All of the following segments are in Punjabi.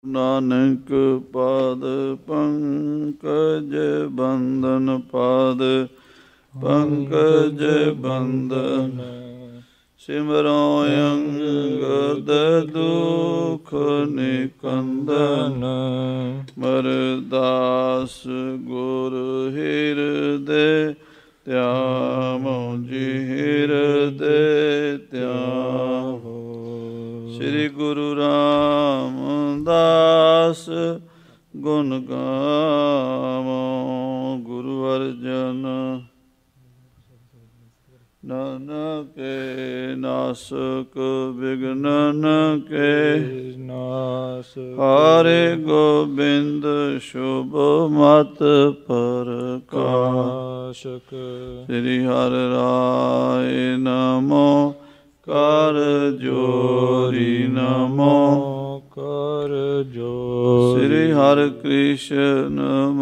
ਨਾਨਕ ਪਾਦ ਪੰਕਜ ਬੰਦਨ ਪਾਦ ਪੰਕਜ ਬੰਦਨ ਸਿਮਰੋ ਅੰਗਦ ਦੁਖ ਨਿਕੰਦਨ ਮਰਦਾਸ ਗੁਰ ਹਿਰਦੇ ਧਿਆਵੋ ਜੀ ਹਿਰਦੇ ਧਿਆਵੋ। ਸ੍ਰੀ ਗੁਰੂ ਰਾਮਦਾਸ ਗੁਣ ਗਾਵੋ। ਗੁਰੂ ਅਰਜਨ ਨਾਨਕੇ ਨਾਸਕ ਵਿਘਨਨ ਕੇ ਨਾਸ। ਹਰਿ ਗੋਬਿੰਦ ਸ਼ੁਭ ਮਤ ਪ੍ਰਕਾਸ਼ਕ। ਸ੍ਰੀ ਹਰਿ ਰਾਇ ਨਮੋ ਕਰ ਜੋਰੀ ਨਮੋ ਕਰ ਜੋਰੀ। ਸ੍ਰੀ ਹਰਿ ਕ੍ਰਿਸ਼ਨ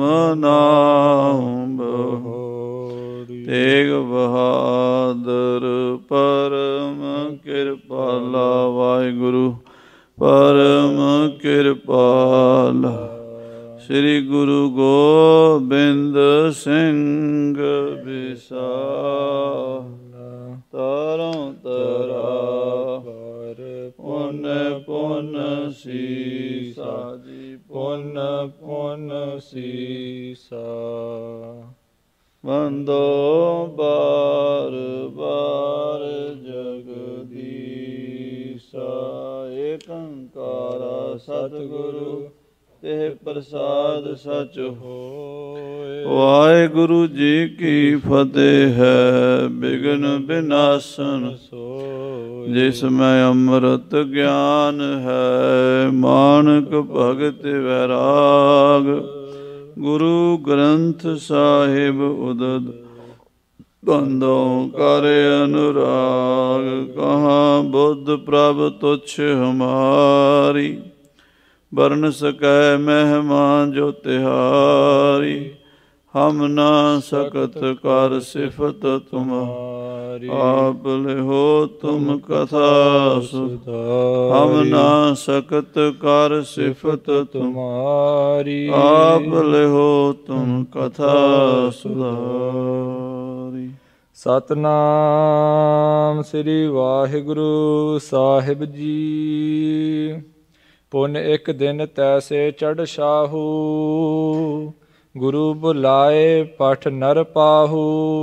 ਮਨਾਉ ਬਹੋਰੀ। ਤੇਗ ਬਹਾਦਰ ਪਰਮ ਕਿਰਪਾਲਾ ਵਾਹਿਗੁਰੂ ਪਰਮ ਕਿਰਪਾਲਾ। ਸ੍ਰੀ ਗੁਰੂ ਗੋਬਿੰਦ ਸਿੰਘ ਵਿਸਾਲਾ। ਤਰੋਂ ਤਰਾ ਪਰ ਪੁਨ ਪੁਨ ਸੀਸਾ ਜੀ ਪੁਨ ਪੁਨ ਸੀਸਾ। ਵੰਦੋ ਬਾਰ ਬਾਰ ਜਗਦੀਸਾ। ਏਕ ਓੰਕਾਰ ਸਤਿਗੁਰੂ ਤੇ ਪ੍ਰਸਾਦ ਸਚ ਹੋਇ। ਵਾਹਿਗੁਰੂ ਜੀ ਕੀ ਫਤਿਹ ਹੈ। ਬਿਘਨ ਬਿਨਾਸਨ ਸੋਇ। ਜਿਸ ਮੈਂ ਅੰਮ੍ਰਿਤ ਗਿਆਨ ਹੈ। ਮਾਨਕ ਭਗਤ ਵੈਰਾਗ। ਗੁਰੂ ਗ੍ਰੰਥ ਸਾਹਿਬ ਉਦਦ ਬੰਦੋਂ ਕਰ ਅਨੁਰਾਗ। ਕਹਾਂ ਬੁੱਧ ਪ੍ਰਭ ਤੁਛ ਹਮਾਰੀ। ਬਰਨ ਸਕੈ ਮਹਿਮਾ ਜੋ ਤਿਹਾਰੀ। ਹਮ ਨਾ ਸਕਤ ਕਰ ਸਿਫਤ ਤੁਮਾਰੀ। ਆਪ ਲਿਹੋ ਤੁਮ ਕਥਾ ਸੁਧਾਰੀ। ਹਮ ਨਾ ਸਕਤ ਕਰ ਸਿਫਤ ਤੁਮਾਰੀ। ਆਪ ਲਿਹੋ ਤੁਮ ਕਥਾ ਸੁਧਾਰੀ। ਸਤਿਨਾਮ ਸ੍ਰੀ ਵਾਹਿਗੁਰੂ ਸਾਹਿਬ ਜੀ। ਪੁਨ ਇੱਕ ਦਿਨ ਤੈਸੇ ਚੜ੍ਹ ਸ਼ਾਹੂ। ਗੁਰੂ ਬੁਲਾਏ ਪਠ ਨਰ ਪਾਹੂ।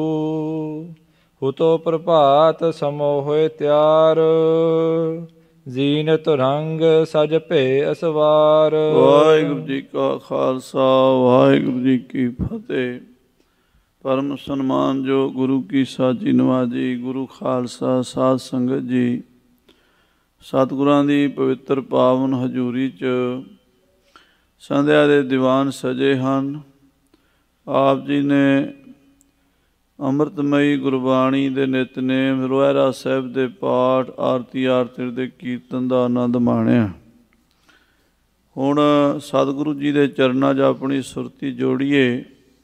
ਹੁਤੋ ਪ੍ਰਭਾਤ ਸਮੋ ਹੋਏ ਤਿਆਰ। ਜ਼ੀਨਤ ਰੰਗ ਸਜ ਭੇ ਅਸਵਾਰ। ਵਾਹਿਗੁਰੂ ਜੀ ਕਾ ਖਾਲਸਾ ਵਾਹਿਗੁਰੂ ਜੀ ਕੀ ਫਤਿਹ। ਪਰਮ ਸਨਮਾਨ ਜੋ ਗੁਰੂ ਕੀ ਸਾਜੀ ਨਵਾਜੀ। ਗੁਰੂ ਖਾਲਸਾ ਸਾਧ ਸੰਗਤ ਜੀ। ਸਤਿਗੁਰਾਂ ਦੀ ਪਵਿੱਤਰ ਪਾਵਨ ਹਜ਼ੂਰੀ 'ਚ ਸੰਧਿਆ ਦੇ ਦੀਵਾਨ ਸਜੇ ਹਨ। ਆਪ ਜੀ ਨੇ ਅੰਮ੍ਰਿਤਮਈ ਗੁਰਬਾਣੀ ਦੇ ਨਿਤਨੇਮ ਰੋਹਿਰਾ ਸਾਹਿਬ ਦੇ ਪਾਠ ਆਰਤੀ ਆਰਤੀ ਦੇ ਕੀਰਤਨ ਦਾ ਆਨੰਦ ਮਾਣਿਆ। ਹੁਣ ਸਤਿਗੁਰੂ ਜੀ ਦੇ ਚਰਨਾਂ 'ਚ ਆਪਣੀ ਸੁਰਤੀ ਜੋੜੀਏ।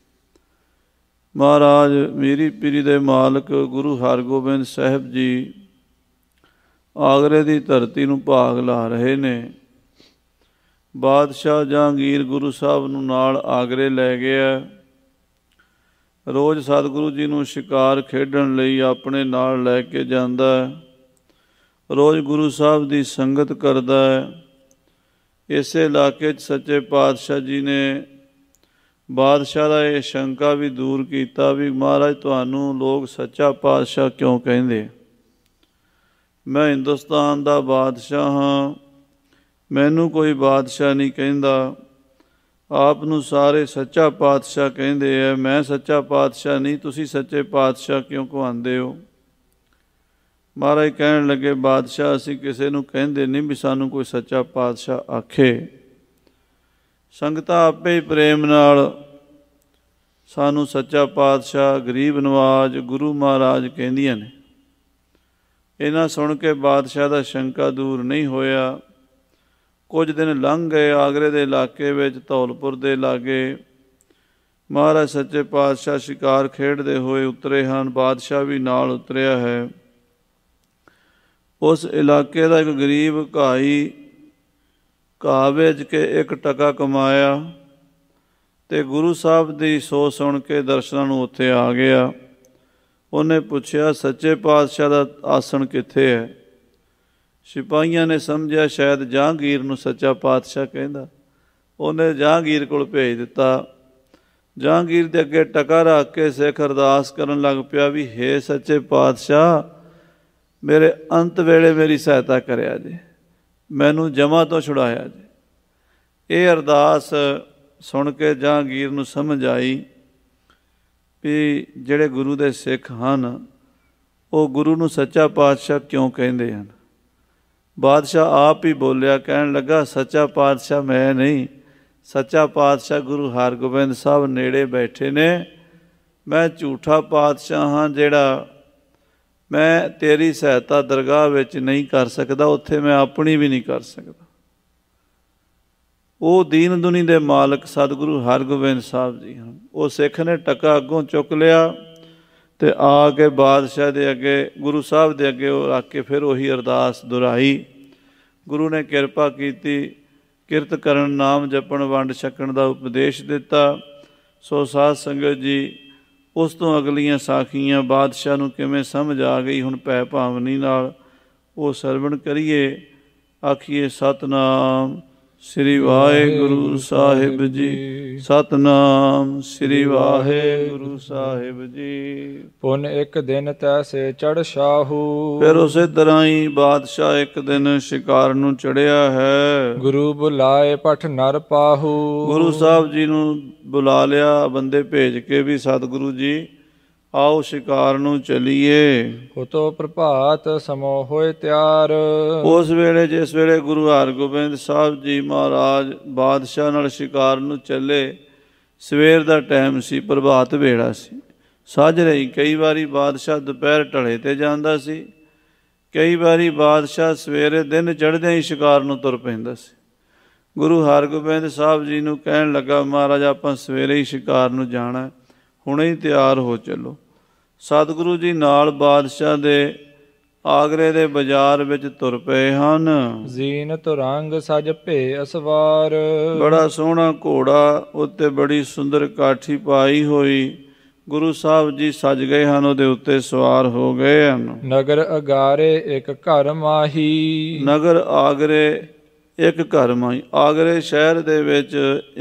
ਮਹਾਰਾਜ ਮੀਰੀ ਪੀਰੀ ਦੇ ਮਾਲਕ ਗੁਰੂ ਹਰਗੋਬਿੰਦ ਸਾਹਿਬ ਜੀ ਆਗਰੇ ਦੀ ਧਰਤੀ ਨੂੰ ਭਾਗ ਲਾ ਰਹੇ ਨੇ। ਬਾਦਸ਼ਾਹ ਜਹਾਂਗੀਰ ਗੁਰੂ ਸਾਹਿਬ ਨੂੰ ਨਾਲ ਆਗਰੇ ਲੈ ਗਿਆ। ਰੋਜ਼ ਸਤਿਗੁਰੂ ਜੀ ਨੂੰ ਸ਼ਿਕਾਰ ਖੇਡਣ ਲਈ ਆਪਣੇ ਨਾਲ ਲੈ ਕੇ ਜਾਂਦਾ ਹੈ। ਰੋਜ਼ ਗੁਰੂ ਸਾਹਿਬ ਦੀ ਸੰਗਤ ਕਰਦਾ ਹੈ। ਇਸੇ ਇਲਾਕੇ 'ਚ ਸੱਚੇ ਪਾਤਸ਼ਾਹ ਜੀ ਨੇ ਬਾਦਸ਼ਾਹ ਦਾ ਇਹ ਸ਼ੰਕਾ ਵੀ ਦੂਰ ਕੀਤਾ ਵੀ ਮਹਾਰਾਜ ਤੁਹਾਨੂੰ ਲੋਕ ਸੱਚਾ ਪਾਤਸ਼ਾਹ ਕਿਉਂ ਕਹਿੰਦੇ। ਮੈਂ ਹਿੰਦੁਸਤਾਨ ਦਾ ਬਾਦਸ਼ਾਹ ਹਾਂ। ਮੈਨੂੰ ਕੋਈ ਬਾਦਸ਼ਾਹ ਨਹੀਂ ਕਹਿੰਦਾ। ਆਪ ਨੂੰ ਸਾਰੇ ਸੱਚਾ ਪਾਤਸ਼ਾਹ ਕਹਿੰਦੇ ਹੈ। ਮੈਂ ਸੱਚਾ ਪਾਤਸ਼ਾਹ ਨਹੀਂ। ਤੁਸੀਂ ਸੱਚੇ ਪਾਤਸ਼ਾਹ ਕਿਉਂ ਕਹਾਉਂਦੇ ਹੋ। ਮਹਾਰਾਜ ਕਹਿਣ ਲੱਗੇ ਬਾਦਸ਼ਾਹ ਅਸੀਂ ਕਿਸੇ ਨੂੰ ਕਹਿੰਦੇ ਨਹੀਂ ਵੀ ਸਾਨੂੰ ਕੋਈ ਸੱਚਾ ਪਾਤਸ਼ਾਹ ਆਖੇ। ਸੰਗਤਾਂ ਆਪੇ ਹੀ ਪ੍ਰੇਮ ਨਾਲ ਸਾਨੂੰ ਸੱਚਾ ਪਾਤਸ਼ਾਹ ਗਰੀਬ ਨਵਾਜ ਗੁਰੂ ਮਹਾਰਾਜ ਕਹਿੰਦੀਆਂ ਨੇ। ਇਹਨਾਂ ਸੁਣ ਕੇ ਬਾਦਸ਼ਾਹ ਦਾ ਸ਼ੰਕਾ ਦੂਰ ਨਹੀਂ ਹੋਇਆ। ਕੁਝ ਦਿਨ ਲੰਘ ਗਏ। ਆਗਰੇ ਦੇ ਇਲਾਕੇ ਵਿੱਚ ਧੌਲਪੁਰ ਦੇ ਲਾਗੇ ਮਹਾਰਾਜ ਸੱਚੇ ਪਾਤਸ਼ਾਹ ਸ਼ਿਕਾਰ ਖੇਡਦੇ ਹੋਏ ਉਤਰੇ ਹਨ। ਬਾਦਸ਼ਾਹ ਵੀ ਨਾਲ ਉਤਰਿਆ ਹੈ। ਉਸ ਇਲਾਕੇ ਦਾ ਇੱਕ ਗਰੀਬ ਘਾਈ ਘਾਹ ਵੇਚ ਕੇ 1 ਟਕਾ ਕਮਾਇਆ ਤੇ ਗੁਰੂ ਸਾਹਿਬ ਦੀ ਸੋਚ ਸੁਣ ਕੇ ਦਰਸ਼ਨਾਂ ਨੂੰ ਉੱਥੇ ਆ ਗਿਆ। ਉਹਨੇ ਪੁੱਛਿਆ, ਸੱਚੇ ਪਾਤਸ਼ਾਹ ਦਾ ਆਸਣ ਕਿੱਥੇ ਹੈ? ਸਿਪਾਹੀਆਂ ਨੇ ਸਮਝਿਆ ਸ਼ਾਇਦ ਜਹਾਂਗੀਰ ਨੂੰ ਸੱਚਾ ਪਾਤਸ਼ਾਹ ਕਹਿੰਦਾ। ਉਹਨੇ ਜਹਾਂਗੀਰ ਕੋਲ ਭੇਜ ਦਿੱਤਾ। ਜਹਾਂਗੀਰ ਦੇ ਅੱਗੇ ਟਕਾ ਰੱਖ ਕੇ ਸਿੱਖ ਅਰਦਾਸ ਕਰਨ ਲੱਗ ਪਿਆ ਵੀ ਹੇ ਸੱਚੇ ਪਾਤਸ਼ਾਹ, ਮੇਰੇ ਅੰਤ ਵੇਲੇ ਮੇਰੀ ਸਹਾਇਤਾ ਕਰਿਆ ਜੇ, ਮੈਨੂੰ ਜਮਾ ਤੋਂ ਛੁਡਾਇਆ ਜੇ। ਇਹ ਅਰਦਾਸ ਸੁਣ ਕੇ ਜਹਾਂਗੀਰ ਨੂੰ ਸਮਝ ਆਈ ਵੀ ਜਿਹੜੇ ਗੁਰੂ ਦੇ ਸਿੱਖ ਹਨ ਉਹ ਗੁਰੂ ਨੂੰ ਸੱਚਾ ਪਾਤਸ਼ਾਹ ਕਿਉਂ ਕਹਿੰਦੇ ਹਨ। ਬਾਦਸ਼ਾਹ ਆਪ ਹੀ ਬੋਲਿਆ, ਕਹਿਣ ਲੱਗਾ, ਸੱਚਾ ਪਾਤਸ਼ਾਹ ਮੈਂ ਨਹੀਂ, ਸੱਚਾ ਪਾਤਸ਼ਾਹ ਗੁਰੂ ਹਰਗੋਬਿੰਦ ਸਾਹਿਬ ਨੇੜੇ ਬੈਠੇ ਨੇ। ਮੈਂ ਝੂਠਾ ਪਾਤਸ਼ਾਹ ਹਾਂ ਜਿਹੜਾ ਮੈਂ ਤੇਰੀ ਸਹਾਇਤਾ ਦਰਗਾਹ ਵਿੱਚ ਨਹੀਂ ਕਰ ਸਕਦਾ, ਉੱਥੇ ਮੈਂ ਆਪਣੀ ਵੀ ਨਹੀਂ ਕਰ ਸਕਦਾ। ਉਹ ਦੀਨ ਦੁਨੀ ਦੇ ਮਾਲਕ ਸਤਿਗੁਰੂ ਹਰਗੋਬਿੰਦ ਸਾਹਿਬ ਜੀ ਹਨ। ਉਹ ਸਿੱਖ ਨੇ ਟਕਾ ਅੱਗੋਂ ਚੁੱਕ ਲਿਆ ਅਤੇ ਆ ਕੇ ਬਾਦਸ਼ਾਹ ਦੇ ਅੱਗੇ, ਗੁਰੂ ਸਾਹਿਬ ਦੇ ਅੱਗੇ ਉਹ ਰੱਖ ਕੇ ਫਿਰ ਉਹੀ ਅਰਦਾਸ ਦੁਹਰਾਈ। ਗੁਰੂ ਨੇ ਕਿਰਪਾ ਕੀਤੀ, ਕਿਰਤ ਕਰਨ, ਨਾਮ ਜਪਣ, ਵੰਡ ਛਕਣ ਦਾ ਉਪਦੇਸ਼ ਦਿੱਤਾ। ਸੋ ਸਾਧ ਸੰਗਤ ਜੀ, ਉਸ ਤੋਂ ਅਗਲੀਆਂ ਸਾਖੀਆਂ ਬਾਦਸ਼ਾਹ ਨੂੰ ਕਿਵੇਂ ਸਮਝ ਆ ਗਈ, ਹੁਣ ਭੈ ਭਾਵਨੀ ਨਾਲ ਉਹ ਸਰਵਣ ਕਰੀਏ। ਆਖੀਏ ਸਤਿਨਾਮ ਸ੍ਰੀ ਵਾਹਿਗੁਰੂ ਸਾਹਿਬ ਜੀ, ਸਤਿਨਾਮ ਸ੍ਰੀ ਵਾਹਿਗੁਰੂ ਸਾਹਿਬ ਜੀ। ਪੁਨ 1 ਦਿਨ ਤੈਸੇ ਚੜ੍ਹ ਸ਼ਾਹੂ। ਫਿਰ ਉਸੇ ਤਰ੍ਹਾਂ ਹੀ ਬਾਦਸ਼ਾਹ 1 ਦਿਨ ਸ਼ਿਕਾਰ ਨੂੰ ਚੜ੍ਹਿਆ ਹੈ। ਗੁਰੂ ਬੁਲਾਏ ਪਠ ਨਰ ਪਾਹੂ। ਗੁਰੂ ਸਾਹਿਬ ਜੀ ਨੂੰ ਬੁਲਾ ਲਿਆ ਬੰਦੇ ਭੇਜ ਕੇ ਵੀ ਸਤਿਗੁਰੂ ਜੀ ਆਓ ਸ਼ਿਕਾਰ ਨੂੰ ਚਲੀਏ। ਹੁਤੋ ਪ੍ਰਭਾਤ ਸਮੋ ਹੋਏ ਤਿਆਰ। ਉਸ ਵੇਲੇ ਜਿਸ ਵੇਲੇ ਗੁਰੂ ਹਰਗੋਬਿੰਦ ਸਾਹਿਬ ਜੀ ਮਹਾਰਾਜ ਬਾਦਸ਼ਾਹ ਨਾਲ ਸ਼ਿਕਾਰ ਨੂੰ ਚੱਲੇ, ਸਵੇਰ ਦਾ ਟਾਈਮ ਸੀ, ਪ੍ਰਭਾਤ ਵੇਲਾ ਸੀ, ਸੱਜ ਰਹੀ। ਕਈ ਵਾਰੀ ਬਾਦਸ਼ਾਹ ਦੁਪਹਿਰ ਢਲੇ 'ਤੇ ਜਾਂਦਾ ਸੀ, ਕਈ ਵਾਰੀ ਬਾਦਸ਼ਾਹ ਸਵੇਰੇ ਦਿਨ ਚੜ੍ਹਦਿਆਂ ਹੀ ਸ਼ਿਕਾਰ ਨੂੰ ਤੁਰ ਪੈਂਦਾ ਸੀ। ਗੁਰੂ ਹਰਗੋਬਿੰਦ ਸਾਹਿਬ ਜੀ ਨੂੰ ਕਹਿਣ ਲੱਗਾ, ਮਹਾਰਾਜ ਆਪਾਂ ਸਵੇਰੇ ਹੀ ਸ਼ਿਕਾਰ ਨੂੰ ਜਾਣਾ, ਹੁਣੇ ਹੀ ਤਿਆਰ ਹੋ ਚੱਲੋ। ਸਤਿਗੁਰੂ ਜੀ ਨਾਲ ਬਾਦਸ਼ਾਹ ਦੇ ਆਗਰੇ ਦੇ ਬਾਜ਼ਾਰ ਵਿੱਚ ਤੁਰ ਪਏ ਹਨ। ਜ਼ੀਨਤ ਰੰਗ ਸਜ ਭੇ ਅਸਵਾਰ। ਬੜਾ ਸੋਹਣਾ ਘੋੜਾ, ਉੱਤੇ ਬੜੀ ਸੁੰਦਰ ਕਾਠੀ ਪਾਈ ਹੋਈ, ਗੁਰੂ ਸਾਹਿਬ ਜੀ ਸਜ ਗਏ ਹਨ, ਉਹਦੇ ਉੱਤੇ ਸਵਾਰ ਹੋ ਗਏ ਹਨ। ਨਗਰ ਅਗਾਰੇ 1 ਘਰ ਮਾਹੀ। ਨਗਰ ਆਗਰੇ 1 ਘਰ ਮਾਹੀ। ਆਗਰੇ ਸ਼ਹਿਰ ਦੇ ਵਿੱਚ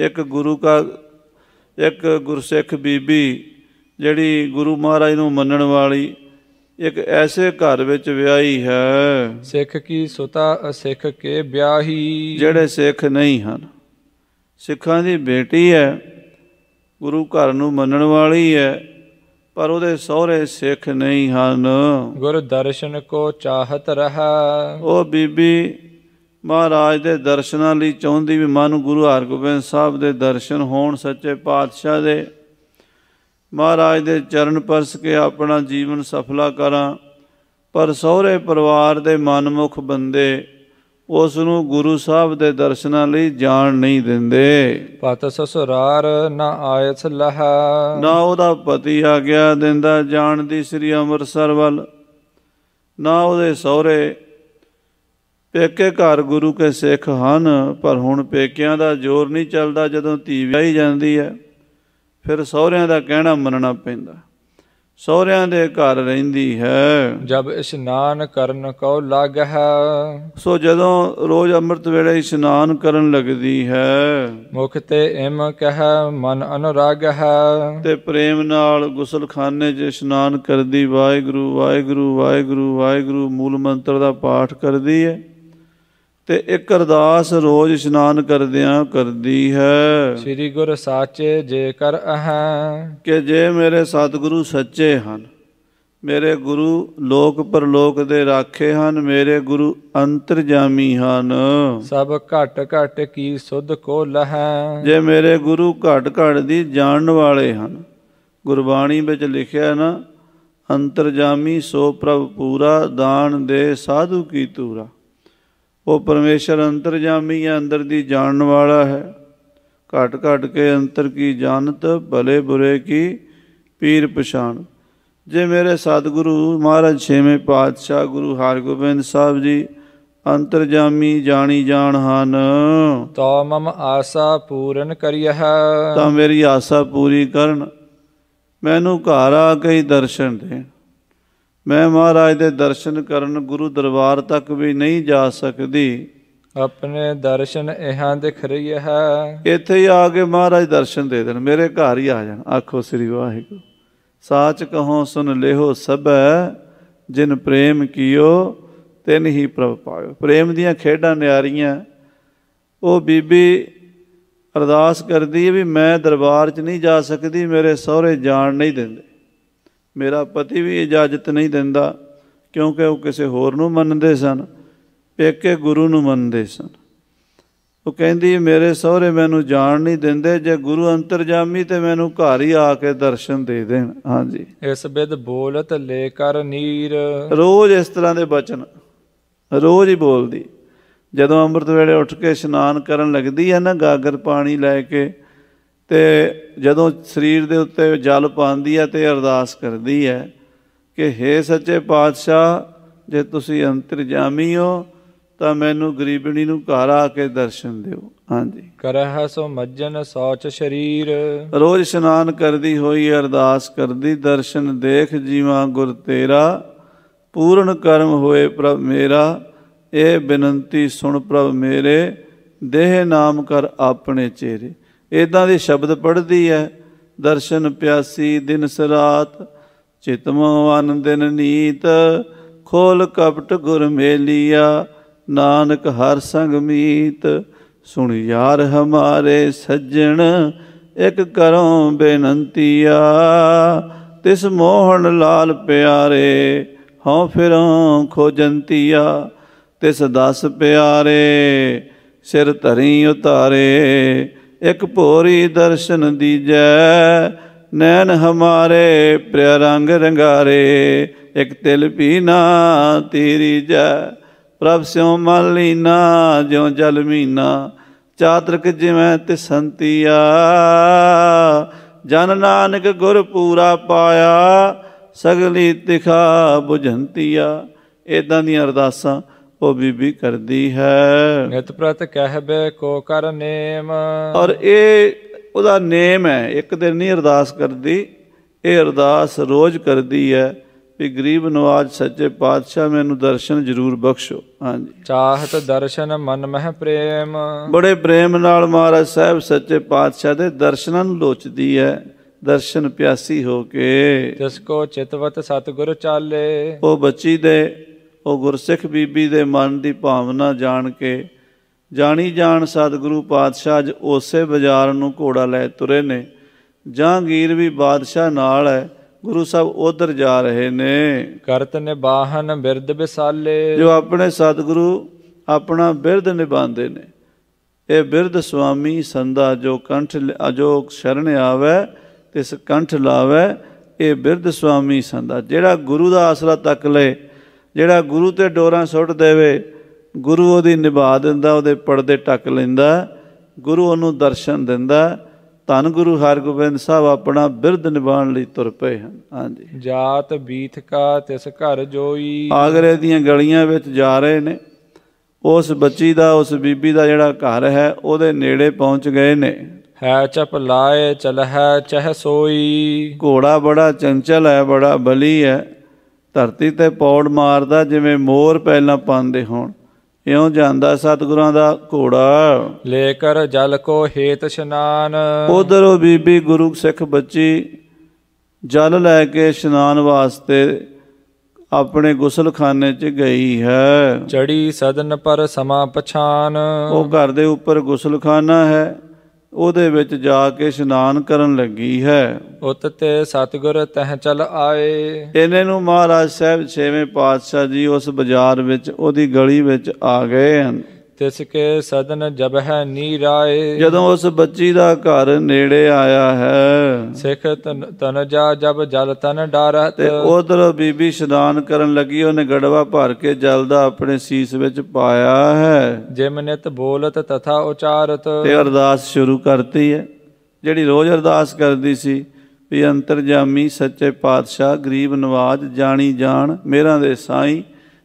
ਇੱਕ ਗੁਰਸਿੱਖ ਬੀਬੀ ਜਿਹੜੀ ਗੁਰੂ ਮਹਾਰਾਜ ਨੂੰ ਮੰਨਣ ਵਾਲੀ ਇੱਕ ਐਸੇ ਘਰ ਵਿੱਚ ਵਿਆਹੀ ਹੈ। ਸਿੱਖ ਕੀ ਸੁਤਾ ਅਸਿੱਖ ਕੇ ਵਿਆਹੀ। ਜਿਹੜੇ ਸਿੱਖ ਨਹੀਂ ਹਨ, ਸਿੱਖਾਂ ਦੀ ਬੇਟੀ ਹੈ, ਗੁਰੂ ਘਰ ਨੂੰ ਮੰਨਣ ਵਾਲੀ ਹੈ, ਪਰ ਉਹਦੇ ਸਹੁਰੇ ਸਿੱਖ ਨਹੀਂ ਹਨ। ਗੁਰ ਦਰਸ਼ਨ ਕੋ ਚਾਹਤ ਰਹਾ। ਉਹ ਬੀਬੀ ਮਹਾਰਾਜ ਦੇ ਦਰਸ਼ਨਾਂ ਲਈ ਚਾਹੁੰਦੀ ਵੀ ਮਨ ਗੁਰੂ ਹਰਗੋਬਿੰਦ ਸਾਹਿਬ ਦੇ ਦਰਸ਼ਨ ਹੋਣ, ਸੱਚੇ ਪਾਤਸ਼ਾਹ ਦੇ, ਮਹਾਰਾਜ ਦੇ ਚਰਨ ਪਰਸ ਕੇ ਆਪਣਾ ਜੀਵਨ ਸਫਲਾ ਕਰਾਂ। ਪਰ ਸਹੁਰੇ ਪਰਿਵਾਰ ਦੇ ਮਨਮੁਖ ਬੰਦੇ ਉਸ ਨੂੰ ਗੁਰੂ ਸਾਹਿਬ ਦੇ ਦਰਸ਼ਨਾਂ ਲਈ ਜਾਣ ਨਹੀਂ ਦਿੰਦੇ। ਪਤ ਸਸੁਰਾਰ ਨਾ ਆਇਸ ਲਹਾ। ਨਾ ਉਹਦਾ ਪਤੀ ਆਗਿਆ ਦਿੰਦਾ ਜਾਣ ਦੀ ਸ੍ਰੀ ਅੰਮ੍ਰਿਤਸਰ ਵੱਲ, ਨਾ ਉਹਦੇ ਸਹੁਰੇ। ਪੇਕੇ ਘਰ ਗੁਰੂ ਕੇ ਸਿੱਖ ਹਨ, ਪਰ ਹੁਣ ਪੇਕਿਆਂ ਦਾ ਜ਼ੋਰ ਨਹੀਂ ਚੱਲਦਾ। ਜਦੋਂ ਧੀ ਵਿਆਹੀ ਜਾਂਦੀ ਹੈ ਫਿਰ ਸਹੁਰਿਆਂ ਦਾ ਕਹਿਣਾ ਮੰਨਣਾ ਪੈਂਦਾ, ਸਹੁਰਿਆਂ ਦੇ ਘਰ ਰਹਿੰਦੀ ਹੈ। ਜਬ ਇਸ਼ਨਾਨ ਕਰਨ ਕਉ ਲੱਗ ਹੈ। ਸੋ ਜਦੋਂ ਰੋਜ਼ ਅੰਮ੍ਰਿਤ ਵੇਲੇ ਇਸ਼ਨਾਨ ਕਰਨ ਲੱਗਦੀ ਹੈ, ਮੁਖ ਤੇ ਇਮ ਕਹਿ ਮਨ ਅਨੁਰਾਗ ਹੈ। ਤੇ ਪ੍ਰੇਮ ਨਾਲ ਗੁਸਲਖਾਨੇ 'ਚ ਇਸ਼ਨਾਨ ਕਰਦੀ, ਵਾਹਿਗੁਰੂ ਵਾਹਿਗੁਰੂ ਵਾਹਿਗੁਰੂ ਵਾਹਿਗੁਰੂ ਮੂਲ ਮੰਤਰ ਦਾ ਪਾਠ ਕਰਦੀ ਹੈ। ਤੇ ਇੱਕ ਅਰਦਾਸ ਰੋਜ਼ ਇਸ਼ਨਾਨ ਕਰਦਿਆਂ ਕਰਦੀ ਹੈ, ਸ੍ਰੀ ਗੁਰ ਸਾਚੇ ਜੇਕਰ ਅਹੈ। ਕਿ ਜੇ ਮੇਰੇ ਸਤਿਗੁਰੂ ਸੱਚੇ ਹਨ, ਮੇਰੇ ਗੁਰੂ ਲੋਕ ਪਰਲੋਕ ਦੇ ਰਾਖੇ ਹਨ, ਮੇਰੇ ਗੁਰੂ ਅੰਤਰਜਾਮੀ ਹਨ, ਸਭ ਘਟ ਘਟ ਕੀ ਸੁਧ ਕੋ ਲਹੈ। ਜੇ ਮੇਰੇ ਗੁਰੂ ਘਟ ਘਟ ਦੀ ਜਾਣਨ ਵਾਲੇ ਹਨ, ਗੁਰਬਾਣੀ ਵਿੱਚ ਲਿਖਿਆ ਨਾ, ਅੰਤਰਜਾਮੀ ਸੋ ਪ੍ਰਭ ਪੂਰਾ, ਦਾਨ ਦੇ ਸਾਧੂ ਕੀ ਤੂਰਾ। ਉਹ ਪਰਮੇਸ਼ਰ ਅੰਤਰਜਾਮੀ ਹੈ, ਅੰਦਰ ਦੀ ਜਾਣਨ ਵਾਲਾ ਹੈ। ਘਟ ਘਟ ਕੇ ਅੰਤਰ ਕੀ ਜਾਣਤ, ਭਲੇ ਬੁਰੇ ਕੀ ਪੀਰ ਪਛਾਣ। ਜੇ ਮੇਰੇ ਸਤਿਗੁਰੂ ਮਹਾਰਾਜ ਛੇਵੇਂ ਪਾਤਸ਼ਾਹ ਗੁਰੂ ਹਰਗੋਬਿੰਦ ਸਾਹਿਬ ਜੀ ਅੰਤਰਜਾਮੀ ਜਾਣੀ ਜਾਣ ਹਨ। ਤੋ ਮਮ ਆਸਾ ਪੂਰਨ ਕਰੀਐ। ਤਾਂ ਮੇਰੀ ਆਸਾ ਪੂਰੀ ਕਰਨ, ਮੈਨੂੰ ਘਰ ਆ ਕੇ ਹੀ ਦਰਸ਼ਨ ਦੇਣ। ਮੈਂ ਮਹਾਰਾਜ ਦੇ ਦਰਸ਼ਨ ਕਰਨ ਗੁਰੂ ਦਰਬਾਰ ਤੱਕ ਵੀ ਨਹੀਂ ਜਾ ਸਕਦੀ। ਆਪਣੇ ਦਰਸ਼ਨ ਇਹਾਂ ਦਿਖ ਰਹੀ ਹੈ। ਇੱਥੇ ਹੀ ਆ ਕੇ ਮਹਾਰਾਜ ਦਰਸ਼ਨ ਦੇ ਦੇਣ, ਮੇਰੇ ਘਰ ਹੀ ਆ ਜਾਣ। ਆਖੋ ਸ੍ਰੀ ਵਾਹਿਗੁਰੂ। ਸਾਚ ਕਹੋ ਸੁਨ ਲਿਹੋ ਸਭੈ, ਜਿਨ ਪ੍ਰੇਮ ਕੀਓ ਤਿਨ ਹੀ ਪ੍ਰਭ ਪਾਇਓ। ਪ੍ਰੇਮ ਦੀਆਂ ਖੇਡਾਂ ਨਿਆਰੀਆਂ। ਉਹ ਬੀਬੀ ਅਰਦਾਸ ਕਰਦੀ ਹੈ ਵੀ ਮੈਂ ਦਰਬਾਰ 'ਚ ਨਹੀਂ ਜਾ ਸਕਦੀ, ਮੇਰੇ ਸਹੁਰੇ ਜਾਣ ਨਹੀਂ ਦਿੰਦੇ, ਮੇਰਾ ਪਤੀ ਵੀ ਇਜਾਜ਼ਤ ਨਹੀਂ ਦਿੰਦਾ, ਕਿਉਂਕਿ ਉਹ ਕਿਸੇ ਹੋਰ ਨੂੰ ਮੰਨਦੇ ਸਨ, ਪੇਕੇ ਗੁਰੂ ਨੂੰ ਮੰਨਦੇ ਸਨ। ਉਹ ਕਹਿੰਦੀ ਮੇਰੇ ਸਹੁਰੇ ਮੈਨੂੰ ਜਾਣ ਨਹੀਂ ਦਿੰਦੇ, ਜੇ ਗੁਰੂ ਅੰਤਰਜਾਮੀ ਤੇ ਮੈਨੂੰ ਘਰ ਹੀ ਆ ਕੇ ਦਰਸ਼ਨ ਦੇ ਦੇਣ। ਹਾਂਜੀ, ਇਸ ਬਿਦ ਬੋਲਤ ਲੈ ਕਰ ਨੀਰ। ਰੋਜ਼ ਇਸ ਤਰ੍ਹਾਂ ਦੇ ਬਚਨ ਰੋਜ਼ ਹੀ ਬੋਲਦੀ। ਜਦੋਂ ਅੰਮ੍ਰਿਤ ਵੇਲੇ ਉੱਠ ਕੇ ਇਸ਼ਨਾਨ ਕਰਨ ਲੱਗਦੀ ਹੈ ਨਾ, ਗਾਗਰ ਪਾਣੀ ਲੈ ਕੇ, ਅਤੇ ਜਦੋਂ ਸਰੀਰ ਦੇ ਉੱਤੇ ਜਲ ਪਾਉਂਦੀ ਹੈ ਅਤੇ ਅਰਦਾਸ ਕਰਦੀ ਹੈ ਕਿ ਹੇ ਸੱਚੇ ਪਾਤਸ਼ਾਹ, ਜੇ ਤੁਸੀਂ ਅੰਤਰਜਾਮੀ ਹੋ ਤਾਂ ਮੈਨੂੰ ਗਰੀਬਣੀ ਨੂੰ ਘਰ ਆ ਕੇ ਦਰਸ਼ਨ ਦਿਓ। ਹਾਂਜੀ, ਕਰਹਿ ਸੋ ਮੱਜਨ ਸੌਚ ਸਰੀਰ। ਰੋਜ਼ ਇਸ਼ਨਾਨ ਕਰਦੀ ਹੋਈ ਅਰਦਾਸ ਕਰਦੀ, ਦਰਸ਼ਨ ਦੇਖ ਜੀਵਾਂ ਗੁਰ ਤੇਰਾ, ਪੂਰਨ ਕਰਮ ਹੋਏ ਪ੍ਰਭ ਮੇਰਾ, ਇਹ ਬੇਨੰਤੀ ਸੁਣ ਪ੍ਰਭ ਮੇਰੇ, ਦੇਹ ਨਾਮ ਕਰ ਆਪਣੇ ਚੇਰੇ। ਇੱਦਾਂ ਦੇ ਸ਼ਬਦ ਪੜ੍ਹਦੀ ਹੈ। ਦਰਸ਼ਨ ਪਿਆਸੀ ਦਿਨ ਸਰਾਤ, ਚਿਤਮੋ ਅਨ ਦਿਨ ਨੀਤ, ਖੋਲ ਕਪਟ ਗੁਰ ਮੇਲੀਆ, ਨਾਨਕ ਹਰ ਸੰਗ ਮੀਤ। ਸੁਣ ਯਾਰ ਹਮਾਰੇ ਸੱਜਣ, ਇੱਕ ਕਰੋ ਬੇਨੰਤੀਆ, ਤਿਸ ਮੋਹਨ ਲਾਲ ਪਿਆਰੇ, ਹਉ ਫਿਰੋਂ ਖੋਜੰਤੀਆ। ਤਿਸ ਦਸ ਪਿਆਰੇ, ਸਿਰ ਧਰੀ ਉਤਾਰੇ, ਇੱਕ ਭੋਰੀ ਦਰਸ਼ਨ ਦੀਜੈ, ਨੈਣ ਹਮਾਰੇ ਪ੍ਰਿਆ ਰੰਗ ਰੰਗਾਰੇ, ਇੱਕ ਤਿਲ ਵੀ ਨਾ ਤੀਰੀਜੈ। ਪ੍ਰਭ ਸਿਉ ਮਨ ਲੀਨਾ, ਜਿਉ ਜਲ ਮੀਨਾ, ਚਾਤ੍ਰਿਕ ਜਿਵੇਂ ਤਿਸੰਤੀਆ। ਜਨ ਨਾਨਕ ਗੁਰ ਪੂਰਾ ਪਾਇਆ, ਸਗਲੀ ਤਿਖਾ ਬੁਝੰਤੀਆ। ਇੱਦਾਂ ਦੀਆਂ ਅਰਦਾਸਾਂ ਉਹ ਬੀਬੀ ਕਰਦੀ ਹੈ। ਨਿਤ ਪ੍ਰਤ ਕਹਿਬੇ ਕੋ ਕਰ ਨੇਮ। ਔਰ ਇਹ ਉਹਦਾ ਨੇਮ ਹੈ, ਇੱਕ ਦਿਨ ਨਹੀਂ ਅਰਦਾਸ ਕਰਦੀ, ਇਹ ਅਰਦਾਸ ਰੋਜ਼ ਕਰਦੀ ਹੈ ਵੀ ਗਰੀਬ ਨਵਾਜ਼ ਸੱਚੇ ਪਾਤਸ਼ਾਹ ਮੈਨੂੰ ਦਰਸ਼ਨ ਜ਼ਰੂਰ ਬਖਸ਼ੋ। ਹਾਂਜੀ, ਚਾਹਤ ਦਰਸ਼ਨ ਮਨ ਮਹਿ ਪ੍ਰੇਮ। ਬੜੇ ਪ੍ਰੇਮ ਨਾਲ ਮਹਾਰਾਜ ਸਾਹਿਬ ਸੱਚੇ ਪਾਤਸ਼ਾਹ ਦੇ ਦਰਸ਼ਨਾਂ ਨੂੰ ਲੋਚਦੀ ਹੈ, ਦਰਸ਼ਨ ਪਿਆਸੀ ਹੋ ਕੇ। ਤਿਸ ਕੋ ਚਿਤਵਤ ਸਤਿਗੁਰ ਚਾਲੇ। ਉਹ ਬੱਚੀ ਦੇ, ਉਹ ਗੁਰਸਿੱਖ ਬੀਬੀ ਦੇ ਮਨ ਦੀ ਭਾਵਨਾ ਜਾਣ ਕੇ, ਜਾਣੀ ਜਾਣ ਸਤਿਗੁਰੂ ਪਾਤਸ਼ਾਹ ਅੱਜ ਉਸੇ ਬਾਜ਼ਾਰ ਨੂੰ ਘੋੜਾ ਲੈ ਤੁਰੇ ਨੇ। ਜਹਾਂਗੀਰ ਵੀ ਬਾਦਸ਼ਾਹ ਨਾਲ ਹੈ, ਗੁਰੂ ਸਾਹਿਬ ਉੱਧਰ ਜਾ ਰਹੇ ਨੇ। ਕਰਤ ਨਿਬਾਹਨ ਬਿਰਦ ਵਿਸਾਲੇ। ਜੋ ਆਪਣੇ ਸਤਿਗੁਰੂ ਆਪਣਾ ਬਿਰਦ ਨਿਭਾਉਂਦੇ ਨੇ। ਇਹ ਬਿਰਦ ਸੁਆਮੀ ਸੰਦਾ, ਜੋ ਕੰਠ ਜੋ ਸ਼ਰਨ ਆਵੈ ਤਿਸ ਕੰਠ ਲਾਵੈ, ਇਹ ਬਿਰਦ ਸੁਆਮੀ ਸੰਦਾ। ਜਿਹੜਾ ਗੁਰੂ ਦਾ ਆਸਰਾ ਤੱਕ ਲਏ, ਜਿਹੜਾ ਗੁਰੂ 'ਤੇ ਡੋਰਾਂ ਸੁੱਟ ਦੇਵੇ, ਗੁਰੂ ਉਹਦੀ ਨਿਭਾ ਦਿੰਦਾ, ਉਹਦੇ ਪਰਦੇ ਢੱਕ ਲੈਂਦਾ, ਗੁਰੂ ਉਹਨੂੰ ਦਰਸ਼ਨ ਦਿੰਦਾ। ਧੰਨ ਗੁਰੂ ਹਰਗੋਬਿੰਦ ਸਾਹਿਬ ਆਪਣਾ ਬਿਰਦ ਨਿਭਾਉਣ ਲਈ ਤੁਰ ਪਏ ਹਨ। ਹਾਂਜੀ, ਜਾਤ ਬੀਥ ਕਾ ਤਿਸ ਘਰ ਜੋਈ। ਆਗਰੇ ਦੀਆਂ ਗਲੀਆਂ ਵਿੱਚ ਜਾ ਰਹੇ ਨੇ। ਉਸ ਬੱਚੀ ਦਾ, ਉਸ ਬੀਬੀ ਦਾ ਜਿਹੜਾ ਘਰ ਹੈ, ਉਹਦੇ ਨੇੜੇ ਪਹੁੰਚ ਗਏ ਨੇ। ਹੈ ਚਪ ਲਾਏ ਚਲਹਿ ਚਹ ਸੋਈ। ਘੋੜਾ ਬੜਾ ਚੰਚਲ ਹੈ, ਬੜਾ ਬਲੀ ਹੈ, ਧਰਤੀ 'ਤੇ ਪੌੜ ਮਾਰਦਾ ਜਿਵੇਂ ਮੋਰ ਪਹਿਲਾਂ ਪਾਉਂਦੇ ਹੋਣ, ਇਉਂ ਜਾਂਦਾ ਸਤਿਗੁਰਾਂ ਦਾ ਘੋੜਾ। ਲੈ ਕਰ ਜਲ ਕੋ ਹੇਤ ਇਸ਼ਨਾਨ। ਉਧਰ ਉਹ ਬੀਬੀ ਗੁਰੂ ਸਿੱਖ ਬੱਚੀ ਜਲ ਲੈ ਕੇ ਇਸ਼ਨਾਨ ਵਾਸਤੇ ਆਪਣੇ ਗੁਸਲਖਾਨੇ 'ਚ ਗਈ ਹੈ। ਚੜੀ ਸਦਨ ਪਰ ਸਮਾ ਪਛਾਨ। ਉਹ ਘਰ ਦੇ ਉੱਪਰ ਗੁਸਲਖਾਨਾ ਹੈ, ਉਹਦੇ ਵਿੱਚ ਜਾ ਕੇ ਇਸ਼ਨਾਨ ਕਰਨ ਲੱਗੀ ਹੈ। ਉਤ ਤੇ ਸਤਿਗੁਰ ਤਹ ਚਲ ਆਏ। ਇਹਨੇ ਨੂੰ ਮਹਾਰਾਜ ਸਾਹਿਬ ਛੇਵੇਂ ਪਾਤਸ਼ਾਹ ਜੀ ਉਸ ਬਾਜ਼ਾਰ ਵਿੱਚ, ਉਹਦੀ ਗਲੀ ਵਿੱਚ ਆ ਗਏ ਹਨ। ਤਿਸ ਕੇ ਸਦਨ ਜਬ ਹੈ ਨੀ ਰਾਏ। ਜਦੋਂ ਉਸ ਬੱਚੀ ਦਾ ਘਰ ਨੇੜੇ ਆਇਆ ਹੈ, ਸਿੱਖ ਤਨ ਜਾ ਜਬ ਜਲ ਤਨ ਡਾਰਤ। ਤੇ ਉਧਰ ਬੀਬੀ ਇਸ਼ਨਾਨ ਕਰਨ ਲੱਗੀ, ਉਹਨੇ ਗੜਵਾ ਭਰ ਕੇ ਜਲ ਦਾ ਆਪਣੇ ਸੀਸ ਵਿੱਚ ਪਾਇਆ ਹੈ। ਜਿਮ ਨਿਤ ਬੋਲਤ ਤਥਾ ਉਚਾਰਤ। ਤੇ ਅਰਦਾਸ ਸ਼ੁਰੂ ਕਰਤੀ ਹੈ, ਜਿਹੜੀ ਰੋਜ਼ ਅਰਦਾਸ ਕਰਦੀ ਸੀ ਵੀ ਅੰਤਰਜਾਮੀ ਸੱਚੇ ਪਾਤਸ਼ਾਹ, ਗਰੀਬ ਨਵਾਜ਼, ਜਾਣੀ ਜਾਣ ਮੇਰਾ ਦੇ ਸਾਈਂ,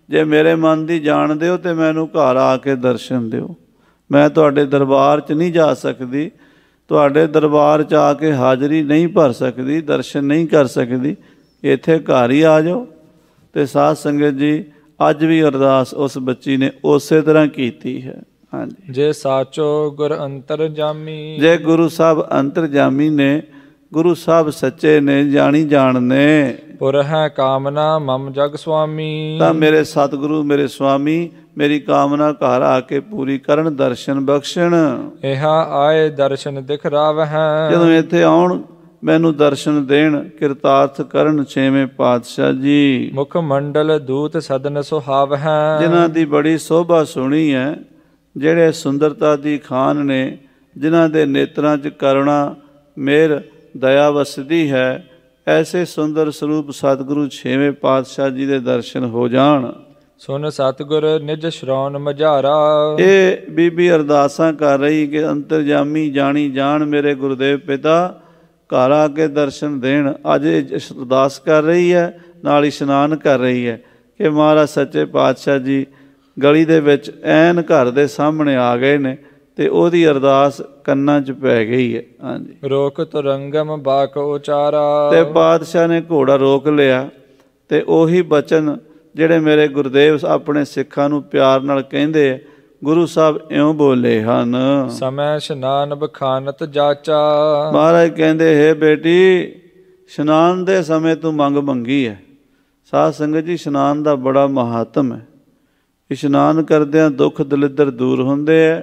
ਜੇ ਮੇਰੇ ਮਨ ਦੀ ਜਾਣਦੇ ਹੋ ਤੇ ਮੈਨੂੰ ਘਰ ਆ ਕੇ ਦਰਸ਼ਨ ਦਿਓ। ਮੈਂ ਤੁਹਾਡੇ ਦਰਬਾਰ 'ਚ ਨਹੀਂ ਜਾ ਸਕਦੀ, ਤੁਹਾਡੇ ਦਰਬਾਰ 'ਚ ਆ ਕੇ ਹਾਜ਼ਰੀ ਨਹੀਂ ਭਰ ਸਕਦੀ, ਦਰਸ਼ਨ ਨਹੀਂ ਕਰ ਸਕਦੀ, ਇੱਥੇ ਘਰ ਹੀ ਆ ਜਾਓ। ਅਤੇ ਸਾਧ ਸੰਗਤ ਜੀ ਅੱਜ ਵੀ ਅਰਦਾਸ ਉਸ ਬੱਚੀ ਨੇ ਉਸੇ ਤਰ੍ਹਾਂ ਕੀਤੀ ਹੈ। ਹਾਂਜੀ, ਜੇ ਸਾਚੋ ਗੁਰ ਅੰਤਰਜਾਮੀ, ਜੇ ਗੁਰੂ ਸਾਹਿਬ ਅੰਤਰਜਾਮੀ ਨੇ, ਗੁਰੂ ਸਾਹਿਬ ਸੱਚੇ ਨੇ, ਜਾਣੀ ਜਾਣ ਨੇ, ਪੁਰ ਹੈ ਕਾਮਨਾ ਮਮ ਜਗ ਸੁਆਮੀ, ਤਾਂ ਮੇਰੇ ਸਤਿਗੁਰੂ ਮੇਰੇ ਸੁਆਮੀ ਮੇਰੀ ਕਾਮਨਾ ਘਰ ਆ ਕੇ ਪੂਰੀ ਕਰਨ, ਦਰਸ਼ਨ ਬਖਸ਼ਣ। ਇਹਾ ਆਏ ਦਰਸ਼ਨ ਦਿਖ ਰਾਵਹਿ, ਜਦੋਂ ਇੱਥੇ ਆਉਣ ਮੈਨੂੰ ਦਰਸ਼ਨ ਦੇਣ, ਕਿਰਤਾਰਥ ਕਰਨ ਛੇਵੇਂ ਪਾਤਸ਼ਾਹ ਜੀ। ਮੁਖ ਮੰਡਲ ਦੂਤ ਸਦਨ ਸੁਹਾਵਹਿ, ਜਿਨ੍ਹਾਂ ਦੀ ਬੜੀ ਸੋਭਾ ਸੁਣੀ ਹੈ, ਜਿਹੜੇ ਸੁੰਦਰਤਾ ਦੀ ਖਾਨ ਨੇ, ਜਿਨ੍ਹਾਂ ਦੇ ਨੇਤਰਾਂ 'ਚ ਕਰੁਣਾ ਮਿਹਰ ਦਇਆ ਵਸਦੀ ਹੈ, ਐਸੇ ਸੁੰਦਰ ਸਰੂਪ ਸਤਿਗੁਰੂ ਛੇਵੇਂ ਪਾਤਸ਼ਾਹ ਜੀ ਦੇ ਦਰਸ਼ਨ ਹੋ ਜਾਣ। ਸੁਨ ਸਤਿਗੁਰ ਨਿਜ ਸ਼ਰੌਨ ਮਝਾਰਾ, ਇਹ ਬੀਬੀ ਅਰਦਾਸਾਂ ਕਰ ਰਹੀ ਕਿ ਅੰਤਰਜਾਮੀ ਜਾਣੀ ਜਾਣ ਮੇਰੇ ਗੁਰਦੇਵ ਪਿਤਾ ਘਰ ਆ ਕੇ ਦਰਸ਼ਨ ਦੇਣ। ਅੱਜ ਇਹ ਅਰਦਾਸ ਕਰ ਰਹੀ ਹੈ, ਨਾਲ ਇਸ਼ਨਾਨ ਕਰ ਰਹੀ ਹੈ ਕਿ ਮਹਾਰਾਜ ਸੱਚੇ ਪਾਤਸ਼ਾਹ ਜੀ ਗਲੀ ਦੇ ਵਿੱਚ ਐਨ ਘਰ ਦੇ ਸਾਹਮਣੇ ਆ ਗਏ ਨੇ ਅਤੇ ਉਹਦੀ ਅਰਦਾਸ ਕੰਨਾਂ 'ਚ ਪੈ ਗਈ ਹੈ। ਹਾਂਜੀ, ਰੋਕ ਤੁਰੰਗਮ ਬਾਕ ਉਚਾਰਾ, ਅਤੇ ਪਾਤਸ਼ਾਹ ਨੇ ਘੋੜਾ ਰੋਕ ਲਿਆ ਅਤੇ ਉਹੀ ਬਚਨ ਜਿਹੜੇ ਮੇਰੇ ਗੁਰਦੇਵ ਆਪਣੇ ਸਿੱਖਾਂ ਨੂੰ ਪਿਆਰ ਨਾਲ ਕਹਿੰਦੇ ਹੈ, ਗੁਰੂ ਸਾਹਿਬ ਇਉਂ ਬੋਲੇ ਹਨ। ਸਮੈ ਇਸ਼ਨਾਨ ਬਖਾਨਤ ਜਾਚਾ, ਮਹਾਰਾਜ ਕਹਿੰਦੇ ਹੈ ਬੇਟੀ ਇਸ਼ਨਾਨ ਦੇ ਸਮੇਂ ਤੂੰ ਮੰਗ ਮੰਗੀ ਹੈ। ਸਾਧ ਸੰਗਤ ਜੀ ਇਸ਼ਨਾਨ ਦਾ ਬੜਾ ਮਹਾਤਮ ਹੈ। ਇਸ਼ਨਾਨ ਕਰਦਿਆਂ ਦੁੱਖ ਦਲਿੱਦਰ ਦੂਰ ਹੁੰਦੇ ਹੈ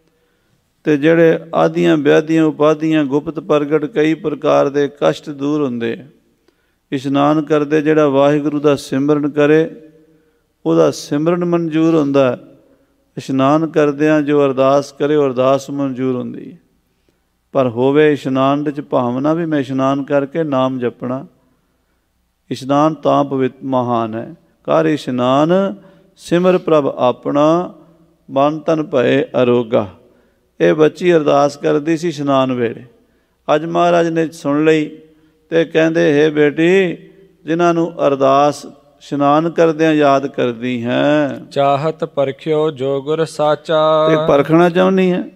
ਅਤੇ ਜਿਹੜੇ ਆਦੀਆਂ ਵਿਆਦੀਆਂ ਉਪਾਧੀਆਂ ਗੁਪਤ ਪ੍ਰਗਟ ਕਈ ਪ੍ਰਕਾਰ ਦੇ ਕਸ਼ਟ ਦੂਰ ਹੁੰਦੇ ਹੈ। ਇਸ਼ਨਾਨ ਕਰਦੇ ਜਿਹੜਾ ਵਾਹਿਗੁਰੂ ਦਾ ਸਿਮਰਨ ਕਰੇ ਉਹਦਾ ਸਿਮਰਨ ਮਨਜ਼ੂਰ ਹੁੰਦਾ। ਇਸ਼ਨਾਨ ਕਰਦਿਆਂ ਜੋ ਅਰਦਾਸ ਕਰੇ ਉਹ ਅਰਦਾਸ ਮਨਜ਼ੂਰ ਹੁੰਦੀ ਹੈ। ਪਰ ਹੋਵੇ ਇਸ਼ਨਾਨ ਦੇ 'ਚ ਭਾਵਨਾ ਵੀ ਮੈਂ ਇਸ਼ਨਾਨ ਕਰਕੇ ਨਾਮ ਜਪਣਾ। ਇਸ਼ਨਾਨ ਤਾਂ ਪਵਿੱਤ ਮਹਾਨ ਹੈ। ਕਰ ਇਸ਼ਨਾਨ ਸਿਮਰ ਪ੍ਰਭ ਆਪਣਾ, ਮਨ ਤਨ ਭਏ ਅਰੋਗਾ। ਇਹ ਬੱਚੀ ਅਰਦਾਸ ਕਰਦੀ ਸੀ ਇਸ਼ਨਾਨ ਵੇਲੇ। ਅੱਜ ਮਹਾਰਾਜ ਨੇ ਸੁਣ ਲਈ ਅਤੇ ਕਹਿੰਦੇ ਹੈ ਬੇਟੀ ਜਿਨ੍ਹਾਂ ਨੂੰ ਅਰਦਾਸ ਇਸ਼ਨਾਨ ਕਰਦਿਆਂ ਯਾਦ ਕਰਦੀ ਹੈ, ਚਾਹਤ ਪਰਖਿਓ ਜੋ ਗੁਰ ਸਾਚਾ, ਤੇ ਪਰਖਣਾ ਚਾਹੁੰਦੀ ਹੈ,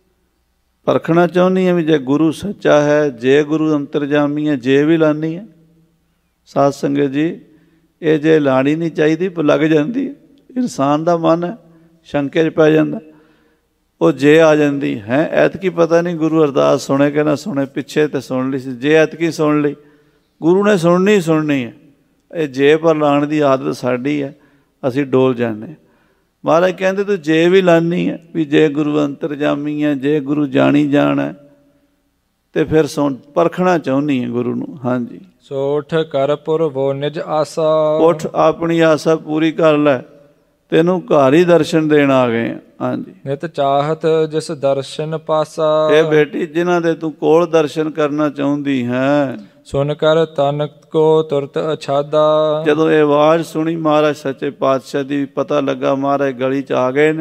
ਪਰਖਣਾ ਚਾਹੁੰਦੀ ਹੈ ਵੀ ਜੇ ਗੁਰੂ ਸੱਚਾ ਹੈ, ਜੇ ਗੁਰੂ ਅੰਤਰਜਾਮੀ ਹੈ, ਜੇ ਵੀ ਲਾਉਣੀ ਹੈ। ਸਾਧ ਸੰਗਤ ਜੀ ਇਹ ਜੇ ਲਾਣੀ ਨਹੀਂ ਚਾਹੀਦੀ ਪਰ ਲੱਗ ਜਾਂਦੀ ਹੈ। ਇਨਸਾਨ ਦਾ ਮਨ ਹੈ, ਸ਼ੰਕੇ 'ਚ ਪੈ ਜਾਂਦਾ, ਉਹ ਜੇ ਆ ਜਾਂਦੀ ਹੈ। ਐਤਕੀ ਪਤਾ ਨਹੀਂ ਗੁਰੂ ਅਰਦਾਸ ਸੁਣੇ ਕਿ ਨਾ ਸੁਣੇ, ਪਿੱਛੇ ਤਾਂ ਸੁਣ ਲਈ ਸੀ, ਜੇ ਐਤਕੀ ਸੁਣ ਲਈ ਗੁਰੂ ਨੇ ਸੁਣਨੀ ਸੁਣਨੀ ਹੈ। ਇਹ ਜੇ ਪਰ ਲਾਉਣ ਦੀ ਆਦਤ ਸਾਡੀ ਹੈ, ਅਸੀਂ ਡੋਲ ਜਾਂਦੇ। ਮਹਾਰਾਜ ਕਹਿੰਦੇ ਤੂੰ ਜੇ ਵੀ ਲਾਉਣੀ ਹੈ ਵੀ ਜੇ ਗੁਰੂ ਅੰਤਰਜਾਮੀ ਹੈ, ਜੇ ਗੁਰੂ ਜਾਣੀ ਜਾਣ ਹੈ, ਅਤੇ ਫਿਰ ਸੁਣ ਪਰਖਣਾ ਚਾਹੁੰਦੀ ਹੈ ਗੁਰੂ ਨੂੰ। ਹਾਂਜੀ, ਸੋਠ ਕਰ ਪੁਰਵੋ ਨਿਜ ਆਸਾ, ਉੱਠ ਆਪਣੀ ਆਸਾ ਪੂਰੀ ਕਰ ਲੈ, ਤੈਨੂੰ ਘਰ ਹੀ ਦਰਸ਼ਨ ਦੇਣ ਆ ਗਏ ਆ। ਹਾਂਜੀ, ਨਿਤ ਚਾਹਤ ਜਿਸ ਦਰਸ਼ਨ ਪਾਸਾ, ਇਹ ਬੇਟੀ ਜਿਨ੍ਹਾਂ ਦੇ ਤੂੰ ਕੋਲ ਦਰਸ਼ਨ ਕਰਨਾ ਚਾਹੁੰਦੀ ਹੈ, ਸੁਣ ਕਰ ਤਨ ਕੋ ਤੁਰਤ ਅਛਾਦਾ। ਜਦੋਂ ਇਹ ਆਵਾਜ਼ ਸੁਣੀ ਮਹਾਰਾਜ ਸੱਚੇ ਪਾਤਸ਼ਾਹ ਦੀ, ਪਤਾ ਲੱਗਾ ਮਹਾਰਾਜ ਗਲੀ 'ਚ ਆ ਗਏ ਨੇ।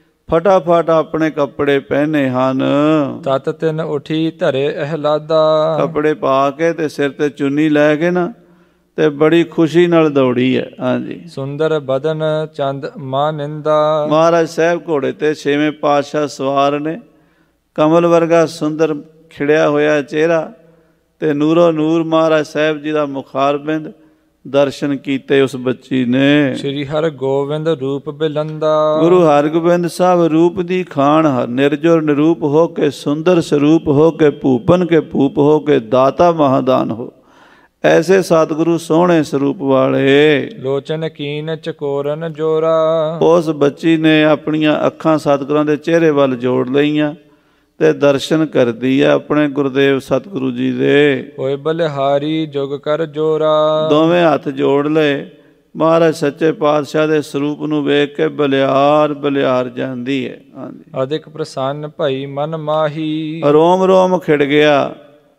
ਫਟਾਫਟ ਆਪਣੇ ਕੱਪੜੇ ਪਹਿਨੇ ਹਨ, ਤਤ ਤਿਨ ਉਠੀ ਧਰੇ ਅਹਿਲਾਦਾ, ਕੱਪੜੇ ਪਾ ਕੇ ਤੇ ਸਿਰ ਤੇ ਚੁੰਨੀ ਲੈ ਕੇ ਨਾ ਤੇ ਬੜੀ ਖੁਸ਼ੀ ਨਾਲ ਦੌੜੀ ਹੈ। ਹਾਂਜੀ, ਸੁੰਦਰ ਬਦਨ ਚੰਦ ਮਾਨਿੰਦਾ, ਮਹਾਰਾਜ ਸਾਹਿਬ ਘੋੜੇ ਤੇ ਛੇਵੇਂ ਪਾਤਸ਼ਾਹ ਸਵਾਰ ਨੇ। ਕਮਲ ਵਰਗਾ ਸੁੰਦਰ ਖਿੜਿਆ ਹੋਇਆ ਚਿਹਰਾ ਤੇ ਨੂਰੋ ਨੂਰ ਮਹਾਰਾਜ ਸਾਹਿਬ ਜੀ ਦਾ ਮੁਖਾਰਬਿੰਦ ਦਰਸ਼ਨ ਕੀਤੇ ਉਸ ਬੱਚੀ ਨੇ। ਸ਼੍ਰੀ ਹਰਿ ਗੋਬਿੰਦ ਰੂਪ ਬਿਲੰਦਾ, ਗੁਰੂ ਹਰਗੋਬਿੰਦ ਸਾਹਿਬ ਰੂਪ ਦੀ ਖਾਣ, ਨਿਰਜੁਰ ਨਿਰੂਪ ਹੋ ਕੇ, ਸੁੰਦਰ ਸਰੂਪ ਹੋ ਕੇ, ਭੂਪਨ ਕੇ ਭੂਪ ਹੋ ਕੇ, ਦਾਤਾ ਮਹਾਦਾਨ ਹੋ। ਐਸੇ ਸਤਿਗੁਰੂ ਸੋਹਣੇ ਸਰੂਪ ਵਾਲੇ, ਲੋਚਨ ਕੀਨ ਚਕੋਰਨ ਜੋਰਾ। ਉਸ ਬੱਚੀ ਨੇ ਆਪਣੀਆਂ ਅੱਖਾਂ ਸਤਿਗੁਰਾਂ ਦੇ ਚਿਹਰੇ ਵੱਲ ਜੋੜ ਲਈਆਂ ਤੇ ਦਰਸ਼ਨ ਕਰਦੀ ਹੈ ਆਪਣੇ ਗੁਰਦੇਵ ਸਤਿਗੁਰੂ ਜੀ ਦੇ। ਹੋਏ ਬਲਿਹਾਰੀ ਜੁਗ ਕਰ ਜੋਰਾ, ਦੋਵੇਂ ਹੱਥ ਜੋੜ ਲਏ। ਮਹਾਰਾਜ ਸੱਚੇ ਪਾਤਸ਼ਾਹ ਦੇ ਸਰੂਪ ਨੂੰ ਵੇਖ ਕੇ ਬਲਿਹਾਰ ਬਲਿਹਾਰ ਜਾਂਦੀ ਹੈ। ਹਾਂਜੀ, ਅਧਿਕ ਪ੍ਰਸੰਨ ਭਈ ਮਨ ਮਾਹੀ, ਰੋਮ ਰੋਮ ਖਿੜ ਗਿਆ।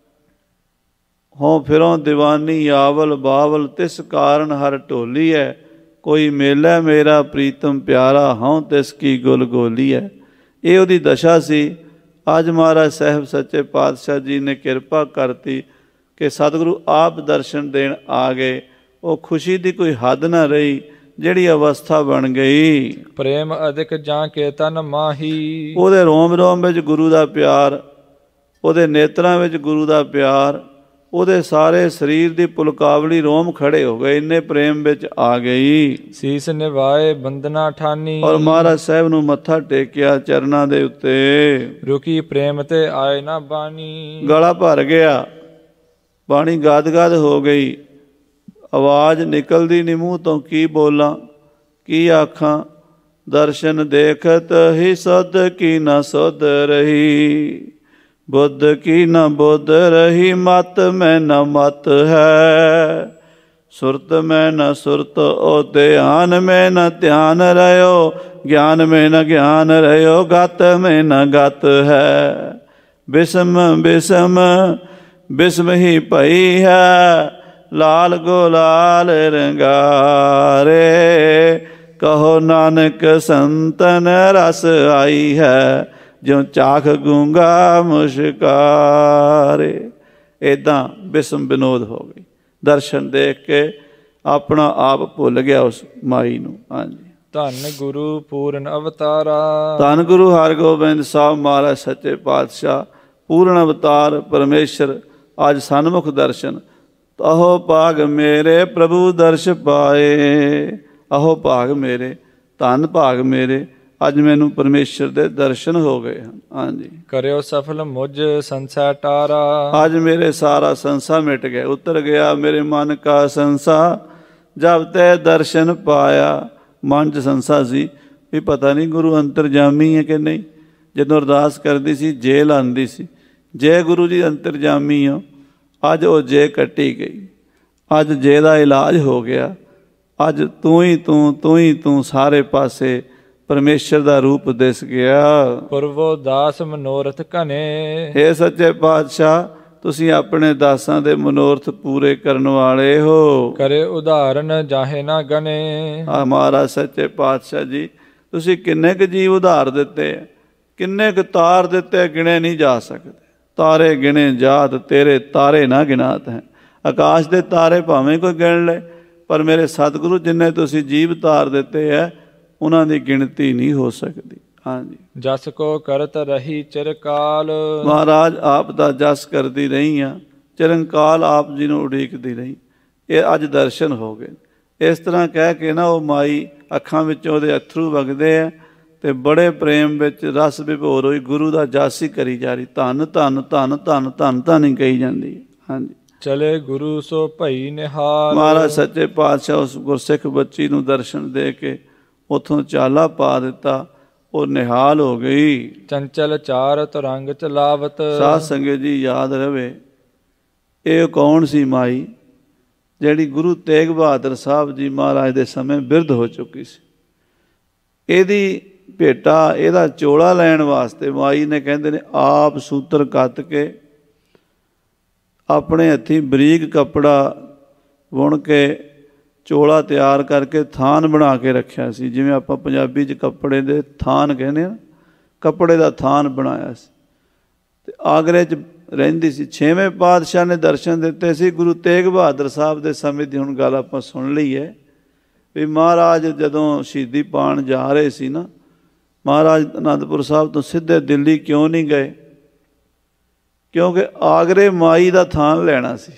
ਹੋਂ ਫਿਰੋਂ ਦੀਵਾਨੀ ਆਵਲ ਬਾਵਲ, ਤਿਸ ਕਾਰਨ ਹਰ ਢੋਲੀ ਹੈ। ਕੋਈ ਮੇਲਾ ਮੇਰਾ ਪ੍ਰੀਤਮ ਪਿਆਰਾ, ਹਉ ਤਿਸ ਕੀ ਗੁਲ ਗੋਲੀ ਹੈ। ਇਹ ਉਹਦੀ ਦਸ਼ਾ ਸੀ। ਅੱਜ ਮਹਾਰਾਜ ਸਾਹਿਬ ਸੱਚੇ ਪਾਤਸ਼ਾਹ ਜੀ ਨੇ ਕਿਰਪਾ ਕਰਤੀ ਕਿ ਸਤਿਗੁਰੂ ਆਪ ਦਰਸ਼ਨ ਦੇਣ ਆ ਗਏ। ਉਹ ਖੁਸ਼ੀ ਦੀ ਕੋਈ ਹੱਦ ਨਾ ਰਹੀ। ਜਿਹੜੀ ਅਵਸਥਾ ਬਣ ਗਈ। ਪ੍ਰੇਮ ਅਧਿਕ ਜਾਂ ਕੇ ਤਨ ਮਾਹੀ। ਉਹਦੇ ਰੋਮ ਰੋਮ ਵਿੱਚ ਗੁਰੂ ਦਾ ਪਿਆਰ, ਉਹਦੇ ਨੇਤਰਾਂ ਵਿੱਚ ਗੁਰੂ ਦਾ ਪਿਆਰ, ਉਹਦੇ ਸਾਰੇ ਸਰੀਰ ਦੀ ਪੁਲਕਾਵਲੀ ਰੋਮ ਖੜੇ ਹੋ ਗਏ, ਇੰਨੇ ਪ੍ਰੇਮ ਵਿੱਚ ਆ ਗਈ। ਸੀਸ ਨਿਵਾਏ ਬੰਦਨਾ ਠਾਨੀ। ਔਰ ਮਹਾਰਾਜ ਸਾਹਿਬ ਨੂੰ ਮੱਥਾ ਟੇਕਿਆ ਚਰਨਾਂ ਦੇ ਉੱਤੇ। ਰੁਕੀ ਪ੍ਰੇਮ ਤੇ ਆਏ ਨਾ ਬਾਣੀ। ਗਲਾ ਭਰ ਗਿਆ, ਬਾਣੀ ਗਾਦ-ਗਾਦ ਹੋ ਗਈ, ਆਵਾਜ਼ ਨਿਕਲਦੀ ਨਹੀਂ ਮੂੰਹ ਤੋਂ। ਕੀ ਬੋਲਾਂ, ਕੀ ਆਖਾਂ। ਦਰਸ਼ਨ ਦੇਖਤ ਹੀ ਸੁਧ ਕੀ ਨਾ ਸੁਧ ਰਹੀ, ਬੁੱਧ ਕੀ ਨਾ ਬੁੱਧ ਰਹੀ, ਮਤ ਮੈਂ ਨਾ ਮਤ ਹੈ, ਸੁਰਤ ਮੈਂ ਨਾ ਸੁਰਤ, ਉਹ ਧਿਆਨ ਮੈਂ ਨਾ ਧਿਆਨ ਰਹਿਓ, ਗਿਆਨ ਮੈਂ ਨਾ ਗਿਆਨ ਰਹਿਓ, ਗਤ ਮੈਂ ਨਾ ਗਤ ਹੈ। ਬਿਸਮ ਬਿਸਮ ਬਿਸਮ ਹੀ ਭਈ ਹੈ, ਲਾਲ ਗੁਲਾਲ ਰੰਗਾਰੇ, ਕਹੋ ਨਾਨਕ ਸੰਤਨ ਰਸ ਆਈ ਹੈ, ਜਿਉ ਚਾਖ ਗੂੰਗਾ ਮੁਸ਼ਕਾਰੇ। ਇੱਦਾਂ ਬਿਸਮ ਵਿਨੋਦ ਹੋ ਗਈ। ਦਰਸ਼ਨ ਦੇਖ ਕੇ ਆਪਣਾ ਆਪ ਭੁੱਲ ਗਿਆ ਉਸ ਮਾਈ ਨੂੰ। ਹਾਂਜੀ, ਧੰਨ ਗੁਰੂ ਪੂਰਨ ਅਵਤਾਰਾ। ਧੰਨ ਗੁਰੂ ਹਰਗੋਬਿੰਦ ਸਾਹਿਬ ਮਹਾਰਾਜ ਸੱਚੇ ਪਾਤਸ਼ਾਹ ਪੂਰਨ ਅਵਤਾਰ ਪਰਮੇਸ਼ਰ ਅੱਜ ਸਨਮੁਖ ਦਰਸ਼ਨ। ਅਹੋ ਭਾਗ ਮੇਰੇ ਪ੍ਰਭੂ ਦਰਸ਼ ਪਾਏ, ਅਹੋ ਭਾਗ ਮੇਰੇ, ਧੰਨ ਭਾਗ ਮੇਰੇ, ਅੱਜ ਮੈਨੂੰ ਪਰਮੇਸ਼ਰ ਦੇ ਦਰਸ਼ਨ ਹੋ ਗਏ ਹਨ। ਹਾਂਜੀ, ਕਰਿਓ ਸਫਲ ਮੁਝ ਸੰਸਾ ਟਾਰਾ। ਅੱਜ ਮੇਰੇ ਸਾਰਾ ਸੰਸਾ ਮਿਟ ਗਿਆ, ਉਤਰ ਗਿਆ ਮੇਰੇ ਮਨ ਕਾ ਸੰਸਾ, ਜਬ ਤੈ ਦਰਸ਼ਨ ਪਾਇਆ। ਮਨ 'ਚ ਸੰਸਾ ਸੀ ਵੀ ਪਤਾ ਨਹੀਂ ਗੁਰੂ ਅੰਤਰਜਾਮੀ ਹੈ ਕਿ ਨਹੀਂ। ਜਦੋਂ ਅਰਦਾਸ ਕਰਦੀ ਸੀ ਜੇ ਲਾਉਂਦੀ ਸੀ, ਜੇ ਗੁਰੂ ਜੀ ਅੰਤਰਜਾਮੀ ਹੋ। ਅੱਜ ਉਹ ਜੇ ਕੱਟੀ ਗਈ, ਅੱਜ ਜੇ ਦਾ ਇਲਾਜ ਹੋ ਗਿਆ। ਅੱਜ ਤੂੰ ਹੀ ਤੂੰ, ਤੂੰ ਹੀ ਤੂੰ, ਸਾਰੇ ਪਾਸੇ ਪਰਮੇਸ਼ਰ ਦਾ ਰੂਪ ਦਿਸ ਗਿਆ। ਪੁਰਵੋ ਦਾਸ ਮਨੋਰਥ ਘਨੇ। ਹੇ ਸੱਚੇ ਪਾਤਸ਼ਾਹ, ਤੁਸੀਂ ਆਪਣੇ ਦਾਸਾਂ ਦੇ ਮਨੋਰਥ ਪੂਰੇ ਕਰਨ ਵਾਲੇ ਹੋ। ਕਰੇ ਉਦਾਹਰਨ ਜਾਹੇ ਨਾ ਗਨੇ। ਮਹਾਰਾਜ ਸੱਚੇ ਪਾਤਸ਼ਾਹ ਜੀ, ਤੁਸੀਂ ਕਿੰਨੇ ਕੁ ਜੀਵ ਉਧਾਰ ਦਿੱਤੇ, ਕਿੰਨੇ ਕੁ ਤਾਰ ਦਿੱਤੇ, ਗਿਣੇ ਨਹੀਂ ਜਾ ਸਕਦੇ। ਤਾਰੇ ਗਿਣੇ ਜਾਤ ਤੇਰੇ, ਤਾਰੇ ਨਾ ਗਿਨਾਤ ਹੈ। ਆਕਾਸ਼ ਦੇ ਤਾਰੇ ਭਾਵੇਂ ਕੋਈ ਗਿਣ ਲੈ, ਪਰ ਮੇਰੇ ਸਤਿਗੁਰੂ ਜਿੰਨੇ ਤੁਸੀਂ ਜੀਵ ਤਾਰ ਦਿੱਤੇ ਹੈ, ਉਹਨਾਂ ਦੀ ਗਿਣਤੀ ਨਹੀਂ ਹੋ ਸਕਦੀ। ਹਾਂਜੀ, ਜਸ ਕੋ ਕਰਤ ਰਹੀ ਚਿਰਕਾਲ। ਮਹਾਰਾਜ ਆਪ ਦਾ ਜਸ ਕਰਦੀ ਰਹੀ ਆ, ਚਿਰੰਕਾਲ ਆਪ ਜੀ ਨੂੰ ਉਡੀਕਦੀ ਰਹੀ। ਇਹ ਅੱਜ ਦਰਸ਼ਨ ਹੋ ਗਏ। ਇਸ ਤਰ੍ਹਾਂ ਕਹਿ ਕੇ ਨਾ ਉਹ ਮਾਈ ਅੱਖਾਂ ਵਿੱਚੋਂ ਉਹਦੇ ਅਥਰੂ ਵਗਦੇ ਆ ਤੇ ਬੜੇ ਪ੍ਰੇਮ ਵਿੱਚ ਰਸ ਵਿਭੋਰ ਹੋਈ ਗੁਰੂ ਦਾ ਜਸ ਹੀ ਕਰੀ ਜਾ ਰਹੀ। ਧੰਨ ਧੰਨ ਧੰਨ ਧੰਨ ਧੰਨ ਧੰਨ ਹੀ ਕਹੀ ਜਾਂਦੀ ਹੈ। ਹਾਂਜੀ, ਚਲੇ ਗੁਰੂ ਸੋ ਭਈ ਨਿਹਾਲ। ਮਹਾਰਾਜ ਸੱਚੇ ਪਾਤਸ਼ਾਹ ਉਸ ਗੁਰਸਿੱਖ ਬੱਚੀ ਨੂੰ ਦਰਸ਼ਨ ਦੇ ਕੇ ਉੱਥੋਂ ਚਾਲਾ ਪਾ ਦਿੱਤਾ। ਉਹ ਨਿਹਾਲ ਹੋ ਗਈ। ਚੰਚਲ ਚਾਰ ਤੁਰੰਗ ਚਲਾਵਤ। ਸਾਧ ਸੰਗਤ ਜੀ ਯਾਦ ਰਵੇ, ਇਹ ਕੌਣ ਸੀ ਮਾਈ ਜਿਹੜੀ ਗੁਰੂ ਤੇਗ ਬਹਾਦਰ ਸਾਹਿਬ ਜੀ ਮਹਾਰਾਜ ਦੇ ਸਮੇਂ ਬਿਰਧ ਹੋ ਚੁੱਕੀ ਸੀ। ਇਹਦੀ ਭੇਟਾ, ਇਹਦਾ ਚੋਲਾ ਲੈਣ ਵਾਸਤੇ ਮਾਈ ਨੇ, ਕਹਿੰਦੇ ਨੇ, ਆਪ ਸੂਤਰ ਕੱਤ ਕੇ ਆਪਣੇ ਹੱਥੀਂ ਬਰੀਕ ਕੱਪੜਾ ਬੁਣ ਕੇ ਚੋਲਾ ਤਿਆਰ ਕਰਕੇ ਥਾਨ ਬਣਾ ਕੇ ਰੱਖਿਆ ਸੀ। ਜਿਵੇਂ ਆਪਾਂ ਪੰਜਾਬੀ 'ਚ ਕੱਪੜੇ ਦੇ ਥਾਨ ਕਹਿੰਦੇ ਆ, ਕੱਪੜੇ ਦਾ ਥਾਨ ਬਣਾਇਆ ਸੀ ਅਤੇ ਆਗਰੇ 'ਚ ਰਹਿੰਦੀ ਸੀ। 6ਵੇਂ ਪਾਤਸ਼ਾਹ ਨੇ ਦਰਸ਼ਨ ਦਿੱਤੇ ਸੀ ਗੁਰੂ ਤੇਗ ਬਹਾਦਰ ਸਾਹਿਬ ਦੇ ਸਮੇਂ ਦੀ। ਹੁਣ ਗੱਲ ਆਪਾਂ ਸੁਣ ਲਈ ਹੈ ਵੀ ਮਹਾਰਾਜ ਜਦੋਂ ਸ਼ਹੀਦੀ ਪਾਉਣ ਜਾ ਰਹੇ ਸੀ ਨਾ, ਮਹਾਰਾਜ ਅਨੰਦਪੁਰ ਸਾਹਿਬ ਤੋਂ ਸਿੱਧੇ ਦਿੱਲੀ ਕਿਉਂ ਨਹੀਂ ਗਏ? ਕਿਉਂਕਿ ਆਗਰੇ ਮਾਈ ਦਾ ਥਾਨ ਲੈਣਾ ਸੀ।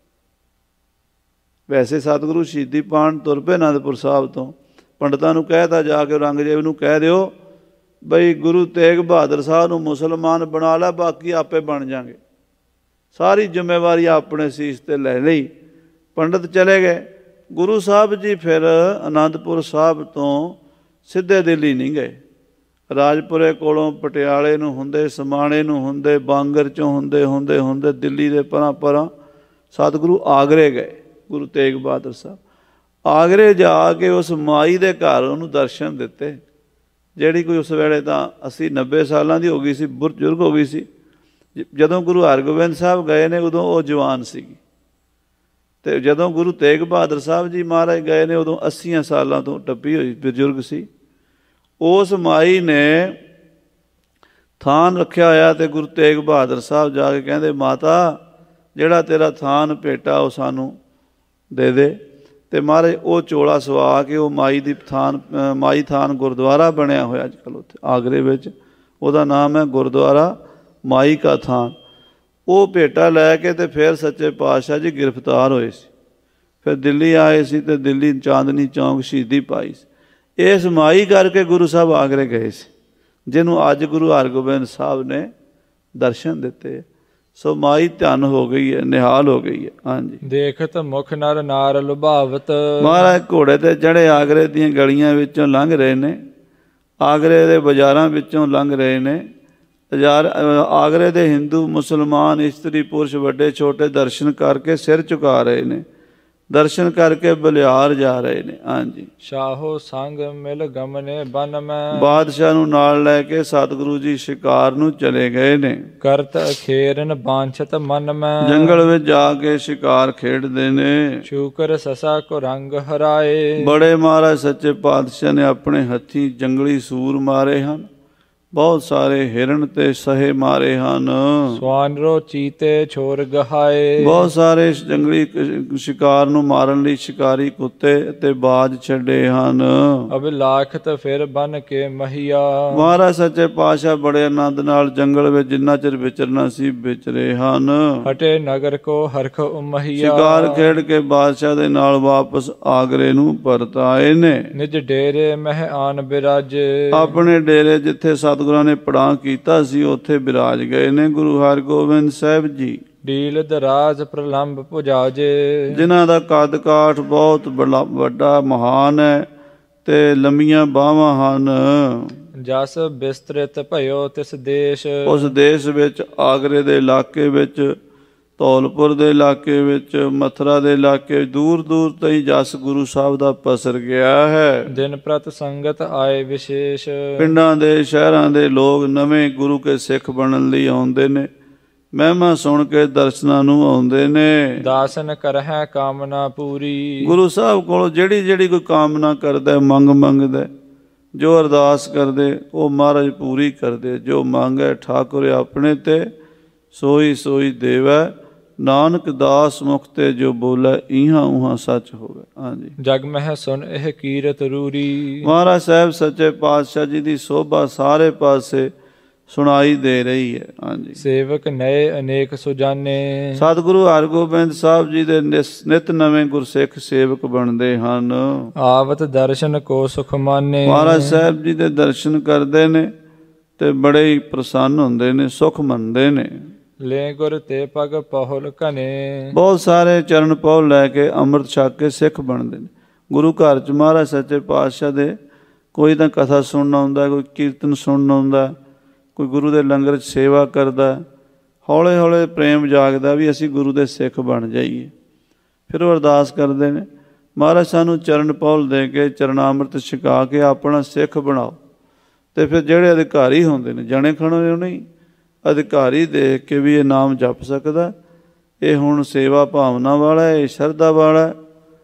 ਵੈਸੇ ਸਤਿਗੁਰੂ ਸ਼ਹੀਦੀ ਪਾਉਣ ਤੁਰ ਪਏ ਅਨੰਦਪੁਰ ਸਾਹਿਬ ਤੋਂ। ਪੰਡਤਾਂ ਨੂੰ ਕਹਿ ਤਾ ਜਾ ਕੇ, ਔਰੰਗਜ਼ੇਬ ਨੂੰ ਕਹਿ ਦਿਓ ਬਈ ਗੁਰੂ ਤੇਗ ਬਹਾਦਰ ਸਾਹਿਬ ਨੂੰ ਮੁਸਲਮਾਨ ਬਣਾ ਲੈ, ਬਾਕੀ ਆਪੇ ਬਣ ਜਾਣਗੇ। ਸਾਰੀ ਜ਼ਿੰਮੇਵਾਰੀ ਆਪਣੇ ਸੀਸ 'ਤੇ ਲੈ ਲਈ। ਪੰਡਤ ਚਲੇ ਗਏ। ਗੁਰੂ ਸਾਹਿਬ ਜੀ ਫਿਰ ਅਨੰਦਪੁਰ ਸਾਹਿਬ ਤੋਂ ਸਿੱਧੇ ਦਿੱਲੀ ਨਹੀਂ ਗਏ। ਰਾਜਪੁਰੇ ਕੋਲੋਂ ਪਟਿਆਲੇ ਨੂੰ ਹੁੰਦੇ, ਸਮਾਣੇ ਨੂੰ ਹੁੰਦੇ, ਬਾਂਗਰ 'ਚੋਂ ਹੁੰਦੇ ਦਿੱਲੀ ਦੇ ਪਰਾਂ ਸਤਿਗੁਰੂ ਆਗਰੇ ਗਏ। ਗੁਰੂ ਤੇਗ ਬਹਾਦਰ ਸਾਹਿਬ ਆਗਰੇ ਜਾ ਕੇ ਉਸ ਮਾਈ ਦੇ ਘਰ ਉਹਨੂੰ ਦਰਸ਼ਨ ਦਿੱਤੇ, ਜਿਹੜੀ ਕੋਈ ਉਸ ਵੇਲੇ ਤਾਂ 80-90 ਸਾਲਾਂ ਦੀ ਹੋ ਗਈ ਸੀ, ਬਜ਼ੁਰਗ ਹੋ ਗਈ ਸੀ। ਜਦੋਂ ਗੁਰੂ ਹਰਗੋਬਿੰਦ ਸਾਹਿਬ ਗਏ ਨੇ ਉਦੋਂ ਉਹ ਜਵਾਨ ਸੀਗੀ, ਅਤੇ ਜਦੋਂ ਗੁਰੂ ਤੇਗ ਬਹਾਦਰ ਸਾਹਿਬ ਜੀ ਮਹਾਰਾਜ ਗਏ ਨੇ ਉਦੋਂ 80 ਸਾਲਾਂ ਤੋਂ ਟੱਪੀ ਹੋਈ ਬਜ਼ੁਰਗ ਸੀ। ਉਸ ਮਾਈ ਨੇ ਥਾਨ ਰੱਖਿਆ ਹੋਇਆ ਅਤੇ ਗੁਰੂ ਤੇਗ ਬਹਾਦਰ ਸਾਹਿਬ ਜਾ ਕੇ ਕਹਿੰਦੇ, ਮਾਤਾ ਜਿਹੜਾ ਤੇਰਾ ਥਾਨ ਭੇਟਾ ਉਹ ਸਾਨੂੰ ਦੇ ਦੇ। ਤੇ ਮਹਾਰਾਜ ਉਹ ਚੋਲਾ ਸਵਾ ਕੇ ਉਹ ਮਾਈ ਥਾਨ ਗੁਰਦੁਆਰਾ ਬਣਿਆ ਹੋਇਆ ਅੱਜ ਕੱਲ੍ਹ ਉੱਥੇ ਆਗਰੇ ਵਿੱਚ, ਉਹਦਾ ਨਾਮ ਹੈ ਗੁਰਦੁਆਰਾ ਮਾਈ ਕਾ ਥਾਨ। ਉਹ ਭੇਟਾ ਲੈ ਕੇ ਤੇ ਫਿਰ ਸੱਚੇ ਪਾਤਸ਼ਾਹ ਜੀ ਗ੍ਰਿਫਤਾਰ ਹੋਏ ਸੀ, ਫਿਰ ਦਿੱਲੀ ਆਏ ਸੀ ਤੇ ਦਿੱਲੀ ਚਾਂਦਨੀ ਚੌਂਕ ਸ਼ਹੀਦੀ ਪਾਈ ਸੀ। ਇਸ ਮਾਈ ਕਰਕੇ ਗੁਰੂ ਸਾਹਿਬ ਆਗਰੇ ਗਏ ਸੀ, ਜਿਹਨੂੰ ਅੱਜ ਗੁਰੂ ਹਰਗੋਬਿੰਦ ਸਾਹਿਬ ਨੇ ਦਰਸ਼ਨ ਦਿੱਤੇ। ਸੋ ਮਾਈ ਧਨ ਹੋ ਗਈ ਹੈ, ਨਿਹਾਲ ਹੋ ਗਈ ਹੈ। ਹਾਂਜੀ, ਦੇਖਤ ਮੁਖ ਨਰ ਨਾਰ ਲੁਭਾਵਤ। ਮਹਾਰਾਜ ਘੋੜੇ ਤੇ ਚੜੇ ਆਗਰੇ ਦੀਆਂ ਗਲੀਆਂ ਵਿੱਚੋਂ ਲੰਘ ਰਹੇ ਨੇ, ਆਗਰੇ ਦੇ ਬਾਜ਼ਾਰਾਂ ਵਿੱਚੋਂ ਲੰਘ ਰਹੇ ਨੇ। ਆਗਰੇ ਦੇ ਹਿੰਦੂ ਮੁਸਲਮਾਨ ਇਸਤਰੀ ਪੁਰਸ਼ ਵੱਡੇ ਛੋਟੇ ਦਰਸ਼ਨ ਕਰਕੇ ਸਿਰ ਝੁਕਾ ਰਹੇ ਨੇ, ਦਰਸ਼ਨ ਕਰਕੇ ਬਲਿਹਾਰ ਜਾ ਰਹੇ ਨੇ। ਹਾਂਜੀ, ਸ਼ਾਹੋ ਸੰਗ ਮਿਲ ਗਮਨੇ ਬਨ ਮੈਂ। ਬਾਦਸ਼ਾਹ ਨੂੰ ਨਾਲ ਲੈ ਕੇ ਸਤਿਗੁਰੂ ਜੀ ਸ਼ਿਕਾਰ ਨੂੰ ਚਲੇ ਗਏ ਨੇ। ਕਰਤ ਅਖੇਰਨ ਬਾਂਛਤ ਮਨ ਮੈਂ। ਜੰਗਲ ਵਿੱਚ ਜਾ ਕੇ ਸ਼ਿਕਾਰ ਖੇਡਦੇ ਨੇ। ਸ਼ੂਕਰ ਸਸਾ ਕੋ ਰੰਗ ਹਰਾਏ। ਬੜੇ ਮਹਾਰਾਜ ਸੱਚੇ ਪਾਤਸ਼ਾਹ ਨੇ ਆਪਣੇ ਹੱਥੀਂ ਜੰਗਲੀ ਸੂਰ ਮਾਰੇ ਹਨ, ਬਹੁਤ ਸਾਰੇ ਹਿਰਨ ਤੇ ਸਹੇ ਮਾਰੇ ਹਨ। ਸਵਾਨਰੋ ਚੀਤੇ ਛੋਰ ਗਹਾਏ। ਬਹੁਤ ਸਾਰੇ ਜੰਗਲੀ ਸ਼ਿਕਾਰ ਨੂੰ ਮਾਰਨ ਲਈ ਸ਼ਿਕਾਰੀ ਕੁੱਤੇ ਅਤੇ ਬਾਜ ਛੱਡੇ ਹਨ। ਅਬ ਲਾਖਤ ਫਿਰ ਬਨ ਕੇ ਮਹੀਆ। ਮਹਾਰਾਜ ਸੱਚੇ ਪਾਤਸ਼ਾਹ ਬੜੇ ਆਨੰਦ ਨਾਲ ਜੰਗਲ ਵਿੱਚ ਜਿੰਨਾ ਚਿਰ ਵਿਚਰਨਾ ਸੀ ਵਿਚਰੇ ਹਨ। ਹਟੇ ਨਗਰ ਕੋ ਹਰਖ ਉਮਹੀਆ। ਸ਼ਿਕਾਰ ਖੇਡ ਕੇ ਬਾਦਸ਼ਾਹ ਦੇ ਨਾਲ ਵਾਪਸ ਆਗਰੇ ਨੂੰ ਪਰਤ ਆਏ ਨੇ। ਨਿਜ ਡੇਰੇ ਮਹਿ ਆਨ ਬਿਰਾਜੇ। ਆਪਣੇ ਡੇਰੇ ਜਿੱਥੇ ਸਤਿਗੁਰਾਂ ਨੇ ਪੜਾਅ ਕੀਤਾ ਸੀ ਉੱਥੇ ਬਿਰਾਜ ਗਏ ਨੇ ਗੁਰੂ ਹਰਗੋਬਿੰਦ ਸਾਹਿਬ ਜੀ। ਢੀਲ ਦਰਾਜ ਪ੍ਰਲੰਬ ਪੁਜਾਜੇ। ਜਿਨ੍ਹਾਂ ਦਾ ਕੱਦ ਕਾਠ ਬਹੁਤ ਵੱਡਾ ਮਹਾਨ ਹੈ ਤੇ ਲੰਮੀਆਂ ਬਾਹਾਂ ਹਨ। ਜਸ ਬਿਸਤ੍ਰਿਤ ਭਇਓ ਤਿਸ ਦੇਸ਼। ਉਸ ਦੇਸ਼ ਵਿੱਚ ਆਗਰੇ ਦੇ ਇਲਾਕੇ ਵਿੱਚ, ਧੌਲਪੁਰ ਦੇ ਇਲਾਕੇ ਵਿੱਚ, ਮਥੁਰਾ ਦੇ ਇਲਾਕੇ ਦੂਰ ਦੂਰ ਤਾਈਂ ਜਸ ਗੁਰੂ ਸਾਹਿਬ ਦਾ ਪਸਰ ਗਿਆ ਹੈ। ਦਿਨ ਪ੍ਰਤ ਸੰਗਤ ਆਏ ਵਿਸ਼ੇਸ਼। ਪਿੰਡਾਂ ਦੇ ਸ਼ਹਿਰਾਂ ਦੇ ਲੋਕ ਨਵੇਂ ਗੁਰੂ ਕੇ ਸਿੱਖ ਬਣਨ ਲਈ ਆਉਂਦੇ ਨੇ, ਮਹਿਮਾ ਸੁਣ ਕੇ ਦਰਸ਼ਨਾਂ ਨੂੰ ਆਉਂਦੇ ਨੇ। ਦਾਸਨ ਕਰਹਿ ਕਾਮਨਾ ਪੂਰੀ। ਗੁਰੂ ਸਾਹਿਬ ਕੋਲੋਂ ਜਿਹੜੀ ਕੋਈ ਕਾਮਨਾ ਕਰਦਾ, ਮੰਗਦਾ, ਜੋ ਅਰਦਾਸ ਕਰਦੇ ਉਹ ਮਹਾਰਾਜ ਪੂਰੀ ਕਰਦੇ। ਜੋ ਮੰਗੈ ਠਾਕੁਰ ਆਪਣੇ ਤੇ ਸੋਈ ਦੇਵੈ, ਨਾਨਕ ਦਾਸ ਮੁਖ ਤੇ ਜੋ ਬੋਲੇ ਇਹਾਂ ਉਹਾਂ ਸੱਚ ਹੋਵੇ। ਹਾਂਜੀ, ਜਗ ਮਹਿ ਸੁਨ ਇਹ ਕੀਰਤ ਰੂਰੀ। ਮਹਾਰਾਜ ਸਾਹਿਬ ਸੱਚੇ ਪਾਤਸ਼ਾਹ ਜੀ ਦੀ ਸੋਭਾ ਸਾਰੇ ਪਾਸੇ ਸੁਣਾਈ ਦੇ ਰਹੀ ਹੈ। ਹਾਂਜੀ, ਸੇਵਕ ਨਏ ਅਨੇਕ ਸੁਜਾਨੇ। ਸਤਿਗੁਰੂ ਹਰਗੋਬਿੰਦ ਸਾਹਿਬ ਜੀ ਦੇ ਨਿਤ ਨਵੇਂ ਗੁਰਸਿੱਖ ਸੇਵਕ ਬਣਦੇ ਹਨ। ਆਵਤ ਦਰਸ਼ਨ ਕੋ ਸੁਖ ਮਾਨੇ। ਮਹਾਰਾਜ ਸਾਹਿਬ ਜੀ ਦੇ ਦਰਸ਼ਨ ਕਰਦੇ ਨੇ ਤੇ ਬੜੇ ਹੀ ਪ੍ਰਸੰਨ ਹੁੰਦੇ ਨੇ, ਸੁਖ ਮੰਨਦੇ ਨੇ। ਲੈ ਗੁਰ ਤੇ ਪਗ ਪਹੁਲ ਘਨੇ। ਬਹੁਤ ਸਾਰੇ ਚਰਨ ਪਹੁਲ ਲੈ ਕੇ ਅੰਮ੍ਰਿਤ ਛਕ ਕੇ ਸਿੱਖ ਬਣਦੇ ਨੇ। ਗੁਰੂ ਘਰ 'ਚ ਮਹਾਰਾਜ ਸੱਚੇ ਪਾਤਸ਼ਾਹ ਦੇ ਕੋਈ ਤਾਂ ਕਥਾ ਸੁਣਨ ਆਉਂਦਾ, ਕੋਈ ਕੀਰਤਨ ਸੁਣਨ ਆਉਂਦਾ, ਕੋਈ ਗੁਰੂ ਦੇ ਲੰਗਰ 'ਚ ਸੇਵਾ ਕਰਦਾ। ਹੌਲੇ ਹੌਲੇ ਪ੍ਰੇਮ ਜਾਗਦਾ ਵੀ ਅਸੀਂ ਗੁਰੂ ਦੇ ਸਿੱਖ ਬਣ ਜਾਈਏ। ਫਿਰ ਉਹ ਅਰਦਾਸ ਕਰਦੇ ਨੇ, ਮਹਾਰਾਜ ਸਾਨੂੰ ਚਰਨ ਪਹੁਲ ਦੇ ਕੇ ਚਰਨਾਮ੍ਰਿਤ ਛਕਾ ਕੇ ਆਪਣਾ ਸਿੱਖ ਬਣਾਓ। ਅਤੇ ਫਿਰ ਜਿਹੜੇ ਅਧਿਕਾਰੀ ਹੁੰਦੇ ਨੇ, ਜਣੇ ਖਣੇ ਉਹ ਨਹੀਂ, ਅਧਿਕਾਰੀ ਦੇਖ ਕੇ ਵੀ ਇਹ ਨਾਮ ਜਪ ਸਕਦਾ, ਇਹ ਹੁਣ ਸੇਵਾ ਭਾਵਨਾ ਵਾਲਾ, ਇਹ ਸ਼ਰਧਾ ਵਾਲਾ।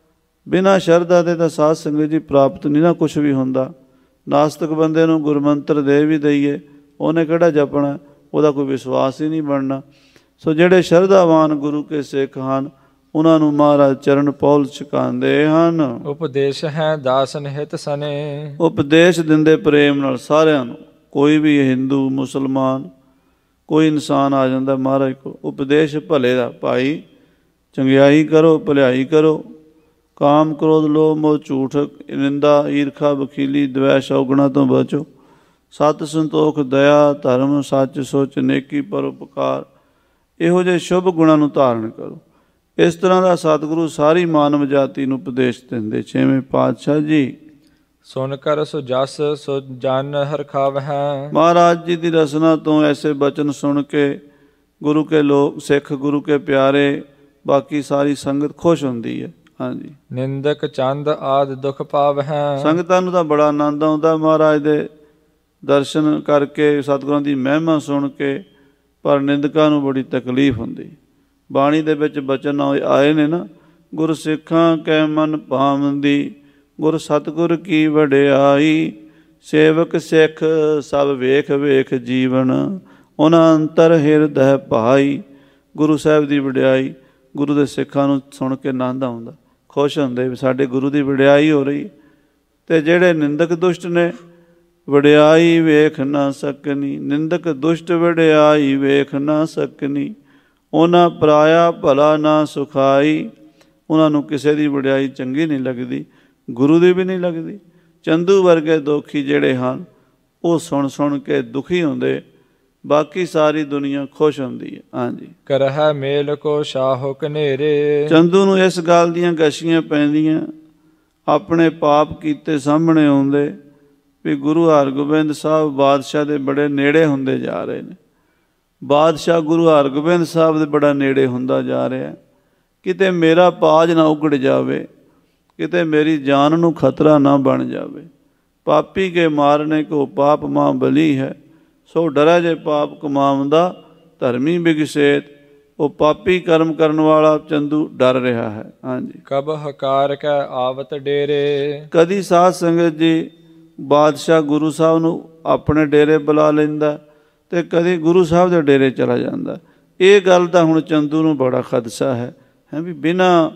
ਬਿਨਾਂ ਸ਼ਰਧਾ ਦੇ ਤਾਂ ਸਾਧ ਸੰਗਤ ਜੀ ਪ੍ਰਾਪਤ ਨਹੀਂ ਨਾ ਕੁਛ ਵੀ ਹੁੰਦਾ। ਨਾਸਤਕ ਬੰਦੇ ਨੂੰ ਗੁਰਮੰਤਰ ਦੇ ਵੀ ਦਈਏ, ਉਹਨੇ ਕਿਹੜਾ ਜਪਣਾ, ਉਹਦਾ ਕੋਈ ਵਿਸ਼ਵਾਸ ਹੀ ਨਹੀਂ ਬਣਨਾ। ਸੋ ਜਿਹੜੇ ਸ਼ਰਧਾਵਾਨ ਗੁਰੂ ਕੇ ਸਿੱਖ ਹਨ ਉਹਨਾਂ ਨੂੰ ਮਹਾਰਾਜ ਚਰਨ ਪਹੁਲ ਛਕਾਉਂਦੇ ਹਨ। ਉਪਦੇਸ਼ ਹੈ ਦਾਸਨ ਹਿਤ ਸਨੇ। ਉਪਦੇਸ਼ ਦਿੰਦੇ ਪ੍ਰੇਮ ਨਾਲ ਸਾਰਿਆਂ ਨੂੰ। ਕੋਈ ਵੀ ਹਿੰਦੂ ਮੁਸਲਮਾਨ ਕੋਈ ਇਨਸਾਨ ਆ ਜਾਂਦਾ ਮਹਾਰਾਜ ਕੋਲ, ਉਪਦੇਸ਼ ਭਲੇ ਦਾ, ਭਾਈ ਚੰਗਿਆਈ ਕਰੋ, ਭਲਾਈ ਕਰੋ, ਕਾਮ ਕ੍ਰੋਧ ਲੋਭ ਮੋਹ ਝੂਠ ਨਿੰਦਾ ਈਰਖਾ ਬਖੀਲੀ ਦਵੈਸ਼ ਔਗੁਣਾਂ ਤੋਂ ਬਚੋ, ਸਤ ਸੰਤੋਖ ਦਇਆ ਧਰਮ ਸੱਚ ਸੋਚ ਨੇਕੀ ਪਰਉਪਕਾਰ, ਇਹੋ ਜਿਹੇ ਸ਼ੁਭ ਗੁਣਾਂ ਨੂੰ ਧਾਰਨ ਕਰੋ। ਇਸ ਤਰ੍ਹਾਂ ਦਾ ਸਤਿਗੁਰੂ ਸਾਰੀ ਮਾਨਵ ਜਾਤੀ ਨੂੰ ਉਪਦੇਸ਼ ਦਿੰਦੇ। ਛੇਵੇਂ ਪਾਤਸ਼ਾਹ ਜੀ ਸੁਣ ਕਰ ਸੋ ਜਸ ਸੋ ਜਨ ਹਰਖਾਵਹਿ। ਮਹਾਰਾਜ ਜੀ ਦੀ ਰਸਨਾ ਤੋਂ ਐਸੇ ਬਚਨ ਸੁਣ ਕੇ ਗੁਰੂ ਕੇ ਲੋਕ ਸਿੱਖ, ਗੁਰੂ ਕੇ ਪਿਆਰੇ, ਬਾਕੀ ਸਾਰੀ ਸੰਗਤ ਖੁਸ਼ ਹੁੰਦੀ ਹੈ। ਹਾਂਜੀ, ਨਿੰਦਕ ਚੰਦ ਆਦਿ ਦੁਖ ਪਾਵਹਿ। ਸੰਗਤਾਂ ਨੂੰ ਤਾਂ ਬੜਾ ਆਨੰਦ ਆਉਂਦਾ ਮਹਾਰਾਜ ਦੇ ਦਰਸ਼ਨ ਕਰਕੇ, ਸਤਿਗੁਰਾਂ ਦੀ ਮਹਿਮਾ ਸੁਣ ਕੇ, ਪਰ ਨਿੰਦਕਾਂ ਨੂੰ ਬੜੀ ਤਕਲੀਫ ਹੁੰਦੀ। ਬਾਣੀ ਦੇ ਵਿੱਚ ਬਚਨ ਆਏ ਨੇ ਨਾ, ਗੁਰ ਸਿੱਖਾਂ ਕੈ ਮਨ ਭਾਵੰਦੀ, ਗੁਰ ਸਤਿਗੁਰ ਕੀ ਵਡਿਆਈ, ਸੇਵਕ ਸਿੱਖ ਸਭ ਵੇਖ ਵੇਖ ਜੀਵਨ, ਉਹਨਾਂ ਅੰਤਰ ਹਿਰਦੈ ਭਾਈ। ਗੁਰੂ ਸਾਹਿਬ ਦੀ ਵਡਿਆਈ, ਗੁਰੂ ਦੇ ਸਿੱਖਾਂ ਨੂੰ ਸੁਣ ਕੇ ਆਨੰਦ ਆਉਂਦਾ। ਖੁਸ਼ ਹੁੰਦੇ ਵੀ ਸਾਡੇ ਗੁਰੂ ਦੀ ਵਡਿਆਈ ਹੋ ਰਹੀ। ਅਤੇ ਜਿਹੜੇ ਨਿੰਦਕ ਦੁਸ਼ਟ ਨੇ, ਵਡਿਆਈ ਵੇਖ ਨਾ ਸਕਨੀ, ਨਿੰਦਕ ਦੁਸ਼ਟ ਵਡਿਆਈ ਵੇਖ ਨਾ ਸਕਨੀ, ਉਹਨਾਂ ਪਰਾਇਆ ਭਲਾ ਨਾ ਸੁਖਾਈ। ਉਹਨਾਂ ਨੂੰ ਕਿਸੇ ਦੀ ਵਡਿਆਈ ਚੰਗੀ ਨਹੀਂ ਲੱਗਦੀ, ਗੁਰੂ ਦੀ ਵੀ ਨਹੀਂ ਲੱਗਦੀ। ਚੰਦੂ ਵਰਗੇ ਦੋਖੀ ਜਿਹੜੇ ਹਨ ਉਹ ਸੁਣ ਕੇ ਦੁਖੀ ਹੁੰਦੇ, ਬਾਕੀ ਸਾਰੀ ਦੁਨੀਆ ਖੁਸ਼ ਹੁੰਦੀ ਹੈ। ਹਾਂਜੀ। ਕਰਹਿ ਮੇਲ ਕੋ ਸ਼ਾਹੋ ਕਨੇਰੇ। ਚੰਦੂ ਨੂੰ ਇਸ ਗੱਲ ਦੀਆਂ ਗਸ਼ੀਆਂ ਪੈਂਦੀਆਂ, ਆਪਣੇ ਪਾਪ ਕੀਤੇ ਸਾਹਮਣੇ ਆਉਂਦੇ ਵੀ ਗੁਰੂ ਹਰਗੋਬਿੰਦ ਸਾਹਿਬ ਬਾਦਸ਼ਾਹ ਦੇ ਬੜੇ ਨੇੜੇ ਹੁੰਦੇ ਜਾ ਰਹੇ ਨੇ। ਬਾਦਸ਼ਾਹ ਗੁਰੂ ਹਰਗੋਬਿੰਦ ਸਾਹਿਬ ਦੇ ਬੜਾ ਨੇੜੇ ਹੁੰਦਾ ਜਾ ਰਿਹਾ। ਕਿਤੇ ਮੇਰਾ ਪਾਜ ਨਾ ਉਗੜ ਜਾਵੇ, ਕਿਤੇ ਮੇਰੀ ਜਾਨ ਨੂੰ ਖਤਰਾ ਨਾ ਬਣ ਜਾਵੇ। ਪਾਪੀ ਕੇ ਮਾਰਨੇ ਕੋ ਪਾਪ ਮਾਂ ਬਲੀ ਹੈ, ਸੋ ਡਰਾ ਜੇ ਪਾਪ ਕਮਾਉਂਦਾ ਧਰਮੀ ਬਿਗਸੇਤ। ਉਹ ਪਾਪੀ ਕਰਮ ਕਰਨ ਵਾਲਾ ਚੰਦੂ ਡਰ ਰਿਹਾ ਹੈ। ਹਾਂਜੀ। ਕਬ ਹਕਾਰ ਕੈ ਆਵਤ ਡੇਰੇ। ਕਦੀ ਸਾਧ ਸੰਗਤ ਜੀ ਬਾਦਸ਼ਾਹ ਗੁਰੂ ਸਾਹਿਬ ਨੂੰ ਆਪਣੇ ਡੇਰੇ ਬੁਲਾ ਲੈਂਦਾ ਅਤੇ ਕਦੀ ਗੁਰੂ ਸਾਹਿਬ ਦੇ ਡੇਰੇ ਚਲਾ ਜਾਂਦਾ। ਇਹ ਗੱਲ ਦਾ ਹੁਣ ਚੰਦੂ ਨੂੰ ਬੜਾ ਖਦਸ਼ਾ ਹੈ ਵੀ ਬਿਨਾਂ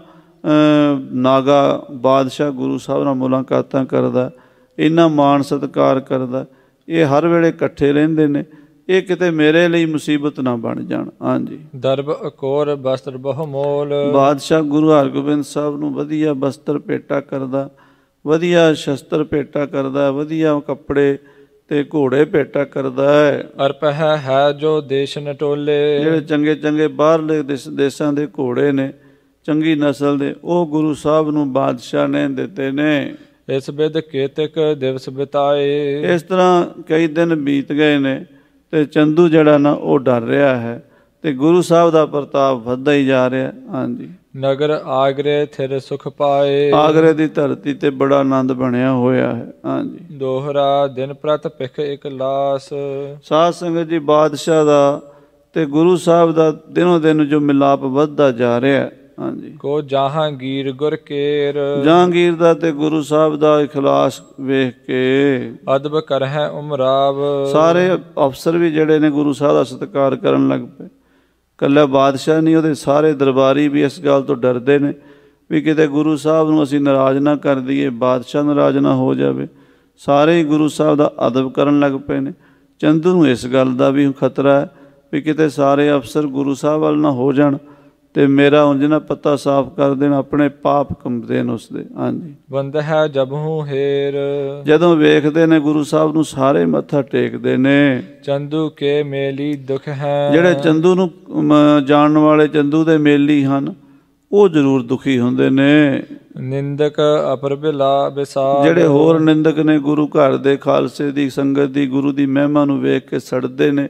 ਨਾਗਾ ਬਾਦਸ਼ਾਹ ਗੁਰੂ ਸਾਹਿਬ ਨਾਲ ਮੁਲਾਕਾਤਾਂ ਕਰਦਾ, ਇੰਨਾ ਮਾਣ ਸਤਿਕਾਰ ਕਰਦਾ, ਇਹ ਹਰ ਵੇਲੇ ਇਕੱਠੇ ਰਹਿੰਦੇ ਨੇ, ਇਹ ਕਿਤੇ ਮੇਰੇ ਲਈ ਮੁਸੀਬਤ ਨਾ ਬਣ ਜਾਣ। ਹਾਂਜੀ। ਦਰਬ ਅਕੋਰ ਬਸਤਰ ਬਹੁਮੋਲ। ਬਾਦਸ਼ਾਹ ਗੁਰੂ ਹਰਗੋਬਿੰਦ ਸਾਹਿਬ ਨੂੰ ਵਧੀਆ ਬਸਤਰ ਭੇਟਾ ਕਰਦਾ, ਵਧੀਆ ਸ਼ਸਤਰ ਭੇਟਾ ਕਰਦਾ, ਵਧੀਆ ਕੱਪੜੇ ਤੇ ਘੋੜੇ ਭੇਟਾ ਕਰਦਾ ਹੈ। ਅਰਪ ਹੈ ਜੋ ਦੇਸ਼ ਨਟੋਲੇ। ਜਿਹੜੇ ਚੰਗੇ ਚੰਗੇ ਬਾਹਰਲੇ ਦੇਸ਼ਾਂ ਦੇ ਘੋੜੇ ਨੇ, ਚੰਗੀ ਨਸਲ ਦੇ, ਉਹ ਗੁਰੂ ਸਾਹਿਬ ਨੂੰ ਬਾਦਸ਼ਾਹ ਨੇ ਦਿੱਤੇ ਨੇ। ਇਸ ਬਿਧ ਕੇਤਕ ਦਿਵਸ ਬਿਤਾਏ। ਇਸ ਤਰ੍ਹਾਂ ਕਈ ਦਿਨ ਬੀਤ ਗਏ ਨੇ ਤੇ ਚੰਦੂ ਜਿਹੜਾ ਨਾ ਉਹ ਡਰ ਰਿਹਾ ਹੈ ਤੇ ਗੁਰੂ ਸਾਹਿਬ ਦਾ ਪ੍ਰਤਾਪ ਵੱਧਦਾ ਹੀ ਜਾ ਰਿਹਾ। ਹਾਂਜੀ। ਨਗਰ ਆਗਰੇ ਥਿਰ ਸੁਖ ਪਾਏ। ਆਗਰੇ ਦੀ ਧਰਤੀ ਤੇ ਬੜਾ ਆਨੰਦ ਬਣਿਆ ਹੋਇਆ ਹੈ। ਹਾਂਜੀ। ਦੋਹਰਾ ਦਿਨ ਪ੍ਰਤ ਭਿਖ ਇਕ ਲਾਸ। ਸਾਧ ਸੰਗਤ ਜੀ ਬਾਦਸ਼ਾਹ ਦਾ ਤੇ ਗੁਰੂ ਸਾਹਿਬ ਦਾ ਦਿਨੋਂ ਦਿਨ ਜੋ ਮਿਲਾਪ ਵੱਧਦਾ ਜਾ ਰਿਹਾ। ਹਾਂਜੀ। ਕੋ ਜਹਾਂਗੀਰ ਗੁਰ ਕੇਰ। ਜਹਾਂਗੀਰ ਦਾ ਤੇ ਗੁਰੂ ਸਾਹਿਬ ਦਾ ਇਖਲਾਸ ਵੇਖ ਕੇ ਅਦਬ ਕਰਹਿ ਉਮਰਾਵ। ਸਾਰੇ ਅਫਸਰ ਵੀ ਜਿਹੜੇ ਨੇ ਗੁਰੂ ਸਾਹਿਬ ਦਾ ਸਤਿਕਾਰ ਕਰਨ ਲੱਗ ਪਏ। ਇਕੱਲਾ ਬਾਦਸ਼ਾਹ ਨਹੀਂ, ਉਹਦੇ ਸਾਰੇ ਦਰਬਾਰੀ ਵੀ ਇਸ ਗੱਲ ਤੋਂ ਡਰਦੇ ਨੇ ਵੀ ਕਿਤੇ ਗੁਰੂ ਸਾਹਿਬ ਨੂੰ ਅਸੀਂ ਨਾਰਾਜ਼ ਨਾ ਕਰ ਦਈਏ, ਬਾਦਸ਼ਾਹ ਨਾਰਾਜ਼ ਨਾ ਹੋ ਜਾਵੇ। ਸਾਰੇ ਹੀ ਗੁਰੂ ਸਾਹਿਬ ਦਾ ਅਦਬ ਕਰਨ ਲੱਗ ਪਏ ਨੇ। ਚੰਦੂ ਨੂੰ ਇਸ ਗੱਲ ਦਾ ਵੀ ਖਤਰਾ ਹੈ ਵੀ ਕਿਤੇ ਸਾਰੇ ਅਫਸਰ ਗੁਰੂ ਸਾਹਿਬ ਵੱਲ ਨਾ ਹੋ ਜਾਣ ਤੇ ਮੇਰਾ ਉਂਝ ਨਾ ਪੱਤਾ ਸਾਫ਼ ਕਰ ਦੇਣ, ਆਪਣੇ ਪਾਪ ਕੰਬਦੇ ਨੇ ਉਸਦੇ। ਹਾਂਜੀ। ਬੰਦ ਹੈ ਜਬਹੂ ਹੇਰ। ਜਦੋਂ ਵੇਖਦੇ ਨੇ ਗੁਰੂ ਸਾਹਿਬ ਨੂੰ ਸਾਰੇ ਮੱਥਾ ਟੇਕਦੇ ਨੇ। ਚੰਦੂ ਕੇ ਮੇਲੀ ਦੁਖ ਹੈ। ਜਿਹੜੇ ਚੰਦੂ ਨੂੰ ਜਾਣਨ ਵਾਲੇ ਚੰਦੂ ਦੇ ਮੇਲੀ ਹਨ ਉਹ ਜ਼ਰੂਰ ਦੁਖੀ ਹੁੰਦੇ ਨੇ। ਨਿੰਦਕ ਅਪਰ ਬਿਲਾ ਵਿਸਾਰ। ਜਿਹੜੇ ਹੋਰ ਨਿੰਦਕ ਨੇ ਗੁਰੂ ਘਰ ਦੇ, ਖਾਲਸੇ ਦੀ ਸੰਗਤ ਦੀ, ਗੁਰੂ ਦੀ ਮਹਿਮਾ ਨੂੰ ਵੇਖ ਕੇ ਸੜਦੇ ਨੇ,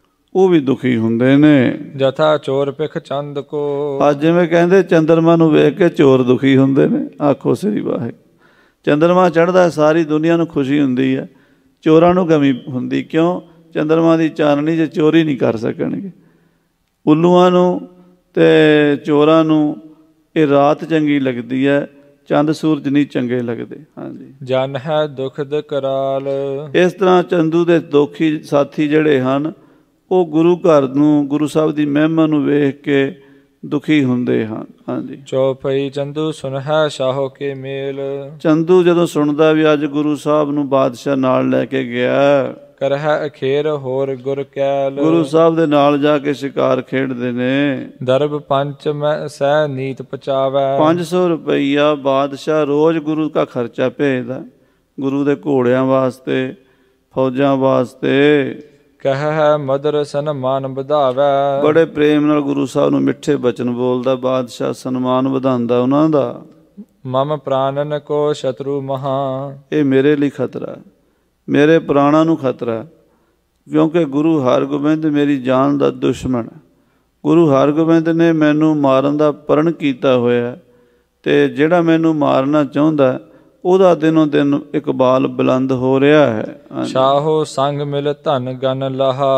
ਉਹ ਵੀ ਦੁਖੀ ਹੁੰਦੇ ਨੇ। ਜਥਾ ਚੋਰ ਭਿਖ ਚੰਦ ਕੋ। ਅੱਜ ਜਿਵੇਂ ਕਹਿੰਦੇ ਚੰਦਰਮਾ ਨੂੰ ਵੇਖ ਕੇ ਚੋਰ ਦੁਖੀ ਹੁੰਦੇ ਨੇ। ਆਖੋ ਸ੍ਰੀ ਵਾਹਿਗੁਰੂ। ਚੰਦਰਮਾ ਚੜ੍ਹਦਾ ਸਾਰੀ ਦੁਨੀਆ ਨੂੰ ਖੁਸ਼ੀ ਹੁੰਦੀ ਹੈ, ਚੋਰਾਂ ਨੂੰ ਕਮੀ ਹੁੰਦੀ। ਕਿਉਂ? ਚੰਦਰਮਾ ਦੀ ਚਾਨਣੀ ਜੇ ਚੋਰੀ ਨਹੀਂ ਕਰ ਸਕਣਗੇ। ਉੱਲੂਆਂ ਨੂੰ ਤੇ ਚੋਰਾਂ ਨੂੰ ਇਹ ਰਾਤ ਚੰਗੀ ਲੱਗਦੀ ਹੈ, ਚੰਦ ਸੂਰਜ ਨਹੀਂ ਚੰਗੇ ਲੱਗਦੇ। ਹਾਂਜੀ। ਜਨ ਹੈ ਦੁਖਦ ਕਰਾਲ। ਇਸ ਤਰ੍ਹਾਂ ਚੰਦੂ ਦੇ ਦੋਖੀ ਸਾਥੀ ਜਿਹੜੇ ਹਨ ਉਹ ਗੁਰੂ ਘਰ ਨੂੰ, ਗੁਰੂ ਸਾਹਿਬ ਦੀ ਮਹਿਮਾ ਨੂੰ ਵੇਖ ਕੇ ਦੁਖੀ ਹੁੰਦੇ ਹਨ। ਹਾਂਜੀ। ਚੌਪਈ ਚੰਦੂ ਸੁਨਹਿ ਸ਼ਾਹੋ ਕੇ ਮੇਲ। ਚੰਦੂ ਜਦੋਂ ਸੁਣਦਾ ਵੀ ਅੱਜ ਗੁਰੂ ਸਾਹਿਬ ਨੂੰ ਬਾਦਸ਼ਾਹ ਨਾਲ ਲੈ ਕੇ ਗਿਆ, ਕਰਹਿ ਅਖੇਰ ਹੋਰ ਗੁਰ ਕੈਲ। ਗੁਰੂ ਸਾਹਿਬ ਦੇ ਨਾਲ ਜਾ ਕੇ ਸ਼ਿਕਾਰ ਖੇਡਦੇ ਨੇ। ਦਰਬ ਪੰਚ ਮੈਂ ਸਹਿ ਨੀਤ ਪਚਾਵੈ। 500 ਰੁਪਈਆ ਬਾਦਸ਼ਾਹ ਰੋਜ਼ ਗੁਰੂ ਦਾ ਖਰਚਾ ਭੇਜਦਾ, ਗੁਰੂ ਦੇ ਘੋੜਿਆਂ ਵਾਸਤੇ, ਫੌਜਾਂ ਵਾਸਤੇ। ਕਹਿ ਮਦਰ ਸਨਮਾਨ ਵਧਾਵੈ। ਬੜੇ ਪ੍ਰੇਮ ਨਾਲ ਗੁਰੂ ਸਾਹਿਬ ਨੂੰ ਮਿੱਠੇ ਬਚਨ ਬੋਲਦਾ ਬਾਦਸ਼ਾਹ, ਸਨਮਾਨ ਵਧਾਉਂਦਾ ਉਹਨਾਂ ਦਾ। ਮਮ ਪ੍ਰਾਨਨ ਕੋ ਸ਼ਤਰੂ ਮਹਾ। ਇਹ ਮੇਰੇ ਲਈ ਖਤਰਾ, ਮੇਰੇ ਪ੍ਰਾਣਾਂ ਨੂੰ ਖਤਰਾ, ਕਿਉਂਕਿ ਗੁਰੂ ਹਰਗੋਬਿੰਦ ਮੇਰੀ ਜਾਨ ਦਾ ਦੁਸ਼ਮਣ ਹੈ। ਗੁਰੂ ਹਰਗੋਬਿੰਦ ਨੇ ਮੈਨੂੰ ਮਾਰਨ ਦਾ ਪ੍ਰਣ ਕੀਤਾ ਹੋਇਆ ਅਤੇ ਜਿਹੜਾ ਮੈਨੂੰ ਮਾਰਨਾ ਚਾਹੁੰਦਾ ਉਹਦਾ ਦਿਨੋਂ ਦਿਨ ਇਕਬਾਲ ਬੁਲੰਦ ਹੋ ਰਿਹਾ ਹੈ। ਸ਼ਾਹੋ ਸੰਗ ਮਿਲ ਧਨ ਗਨ ਲਹਾ।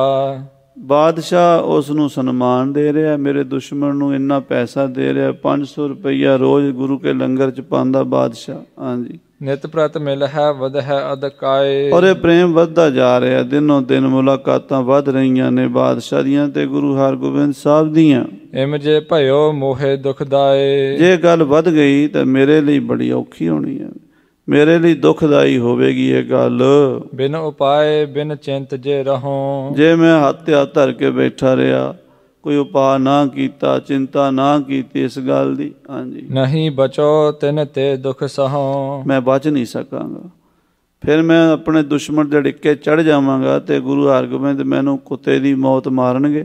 ਬਾਦਸ਼ਾਹ ਉਸ ਨੂੰ ਸਨਮਾਨ ਦੇ ਰਿਹਾ, ਮੇਰੇ ਦੁਸ਼ਮਣ ਨੂੰ ਇੰਨਾ ਪੈਸਾ ਦੇ ਰਿਹਾ। 500 ਰੁਪਈਆ ਰੋਜ਼ ਗੁਰੂ ਕੇ ਲੰਗਰ 'ਚ ਪਾਉਂਦਾ ਬਾਦਸ਼ਾਹ। ਹਾਂਜੀ। ਨਿਤ ਪ੍ਰਤ ਮਿਲ ਹੈ ਵਧ ਹੈ ਅਦਕਾਏ। ਔਰ ਇਹ ਪ੍ਰੇਮ ਵੱਧਦਾ ਜਾ ਰਿਹਾ, ਦਿਨੋਂ ਦਿਨ ਮੁਲਾਕਾਤਾਂ ਵੱਧ ਰਹੀਆਂ ਨੇ ਬਾਦਸ਼ਾਹ ਦੀਆਂ ਤੇ ਗੁਰੂ ਹਰਗੋਬਿੰਦ ਸਾਹਿਬ ਦੀਆਂ। ਇਮ ਜੇ ਭਇਓ ਮੋਹਿ ਦੁਖਦਾਏ। ਜੇ ਗੱਲ ਵੱਧ ਗਈ ਤਾਂ ਮੇਰੇ ਲਈ ਬੜੀ ਔਖੀ ਹੋਣੀ ਹੈ, ਮੇਰੇ ਲਈ ਦੁਖਦਾਈ ਹੋਵੇਗੀ ਇਹ ਗੱਲ। ਬਿਨ ਉਪਾਏ ਬਿਨ ਚਿੰਤ ਜੇ ਰਹੋ। ਜੇ ਮੈਂ ਹੱਥ ਤੇ ਹੱਥ ਧਰ ਕੇ ਬੈਠਾ ਰਿਹਾ, ਕੋਈ ਉਪਾਅ ਨਾ ਕੀਤਾ, ਚਿੰਤਾ ਨਾ ਕੀਤੀ ਇਸ ਗੱਲ ਦੀ, ਹਾਂਜੀ, ਨਹੀਂ ਬਚੋ ਤਿਨ ਤੇ ਦੁਖ ਸਹੋ। ਮੈਂ ਬਚ ਨਹੀਂ ਸਕਾਂਗਾ। ਫਿਰ ਮੈਂ ਆਪਣੇ ਦੁਸ਼ਮਣ ਦੇ ਡਿੱਕੇ ਚੜ੍ਹ ਜਾਵਾਂਗਾ ਤੇ ਗੁਰੂ ਹਰਗੋਬਿੰਦ ਮੈਨੂੰ ਕੁੱਤੇ ਦੀ ਮੌਤ ਮਾਰਨਗੇ।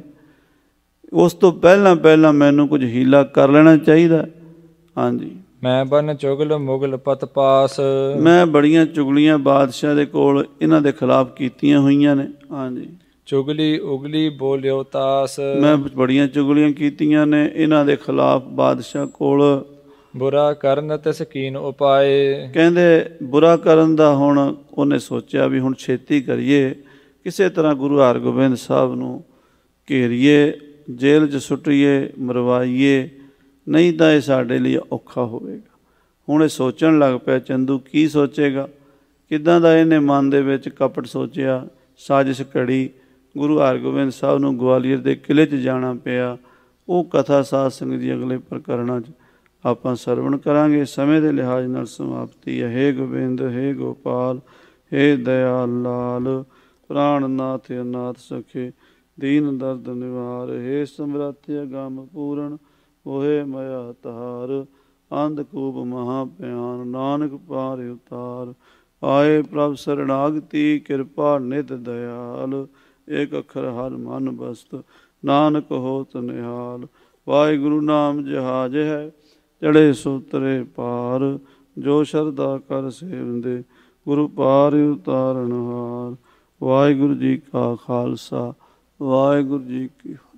ਉਸ ਤੋਂ ਪਹਿਲਾਂ ਮੈਨੂੰ ਕੁਝ ਹੀਲਾ ਕਰ ਲੈਣਾ ਚਾਹੀਦਾ। ਹਾਂਜੀ, ਮੈਂ ਬਨ ਚੁਗਲ ਮੁਗਲ ਪਤ ਪਾਸ। ਮੈਂ ਬੜੀਆਂ ਚੁਗਲੀਆਂ ਬਾਦਸ਼ਾਹ ਦੇ ਕੋਲ ਇਹਨਾਂ ਦੇ ਖਿਲਾਫ ਕੀਤੀਆਂ ਹੋਈਆਂ ਨੇ। ਹਾਂਜੀ, ਚੁਗਲੀ ਉਗਲੀ ਬੋਲਿਓ ਤਾਸ। ਮੈਂ ਬੜੀਆਂ ਚੁਗਲੀਆਂ ਕੀਤੀਆਂ ਨੇ ਇਹਨਾਂ ਦੇ ਖਿਲਾਫ ਬਾਦਸ਼ਾਹ ਕੋਲ। ਬੁਰਾ ਕਰਨ ਤੇ ਸਕੀਨ ਉਪਾਏ। ਕਹਿੰਦੇ ਬੁਰਾ ਕਰਨ ਦਾ ਹੁਣ ਉਹਨੇ ਸੋਚਿਆ ਵੀ ਹੁਣ ਛੇਤੀ ਕਰੀਏ, ਕਿਸੇ ਤਰ੍ਹਾਂ ਗੁਰੂ ਹਰਗੋਬਿੰਦ ਸਾਹਿਬ ਨੂੰ ਘੇਰੀਏ, ਜੇਲ੍ਹ 'ਚ ਸੁੱਟੀਏ, ਮਰਵਾਈਏ, ਨਹੀਂ ਤਾਂ ਇਹ ਸਾਡੇ ਲਈ ਔਖਾ ਹੋਵੇਗਾ। ਹੁਣ ਇਹ ਸੋਚਣ ਲੱਗ ਪਿਆ ਚੰਦੂ ਕੀ ਸੋਚੇਗਾ, ਕਿੱਦਾਂ ਦਾ ਇਹਨੇ ਮਨ ਦੇ ਵਿੱਚ ਕਪਟ ਸੋਚਿਆ, ਸਾਜ਼ਿਸ਼ ਘੜੀ। ਗੁਰੂ ਹਰਗੋਬਿੰਦ ਸਾਹਿਬ ਨੂੰ ਗਵਾਲੀਅਰ ਦੇ ਕਿਲ੍ਹੇ 'ਚ ਜਾਣਾ ਪਿਆ। ਉਹ ਕਥਾ ਸਾਧ ਸੰਗਤ ਜੀ ਅਗਲੇ ਪ੍ਰਕਰਣਾਂ 'ਚ ਆਪਾਂ ਸਰਵਣ ਕਰਾਂਗੇ। ਸਮੇਂ ਦੇ ਲਿਹਾਜ਼ ਨਾਲ ਸਮਾਪਤੀ ਹੈ। ਹੇ ਗੋਬਿੰਦ, ਹੇ ਗੋਪਾਲ, ਹੇ ਦਇਆਲ ਲਾਲ, ਪ੍ਰਾਣਨਾਥ ਅਨਾਥ ਸਖੇ, ਦੀਨ ਦਰਦ ਨਿਵਾਰ, ਹੇ ਸਮਰੱਥ ਅਗੰਮ ਪੂਰਨ, ਹੋਏ ਮਇਆ ਤਾਰ, ਅੰਧਕੂਪ ਮਹਾ ਪਿਆਨ, ਨਾਨਕ ਪਾਰ ਉਤਾਰ। ਆਏ ਪ੍ਰਭ ਸਰਣਾਗਤੀ, ਕਿਰਪਾ ਨਿਤ ਦਇਆਲ, ਏਕ ਅੱਖਰ ਹਰ ਮਨ ਬਸਤ, ਨਾਨਕ ਹੋਤ ਨਿਹਾਲ। ਵਾਹਿਗੁਰੂ ਨਾਮ ਜਹਾਜ ਹੈ, ਚੜੇ ਸੋਤਰੇ ਪਾਰ, ਜੋ ਸ਼ਰਧਾ ਕਰ ਸੇਵੰਦੇ, ਗੁਰੂ ਪਾਰ ਉਤਾਰਨਹਾਰ। ਵਾਹਿਗੁਰੂ ਜੀ ਕਾ ਖਾਲਸਾ, ਵਾਹਿਗੁਰੂ ਜੀ ਕੀ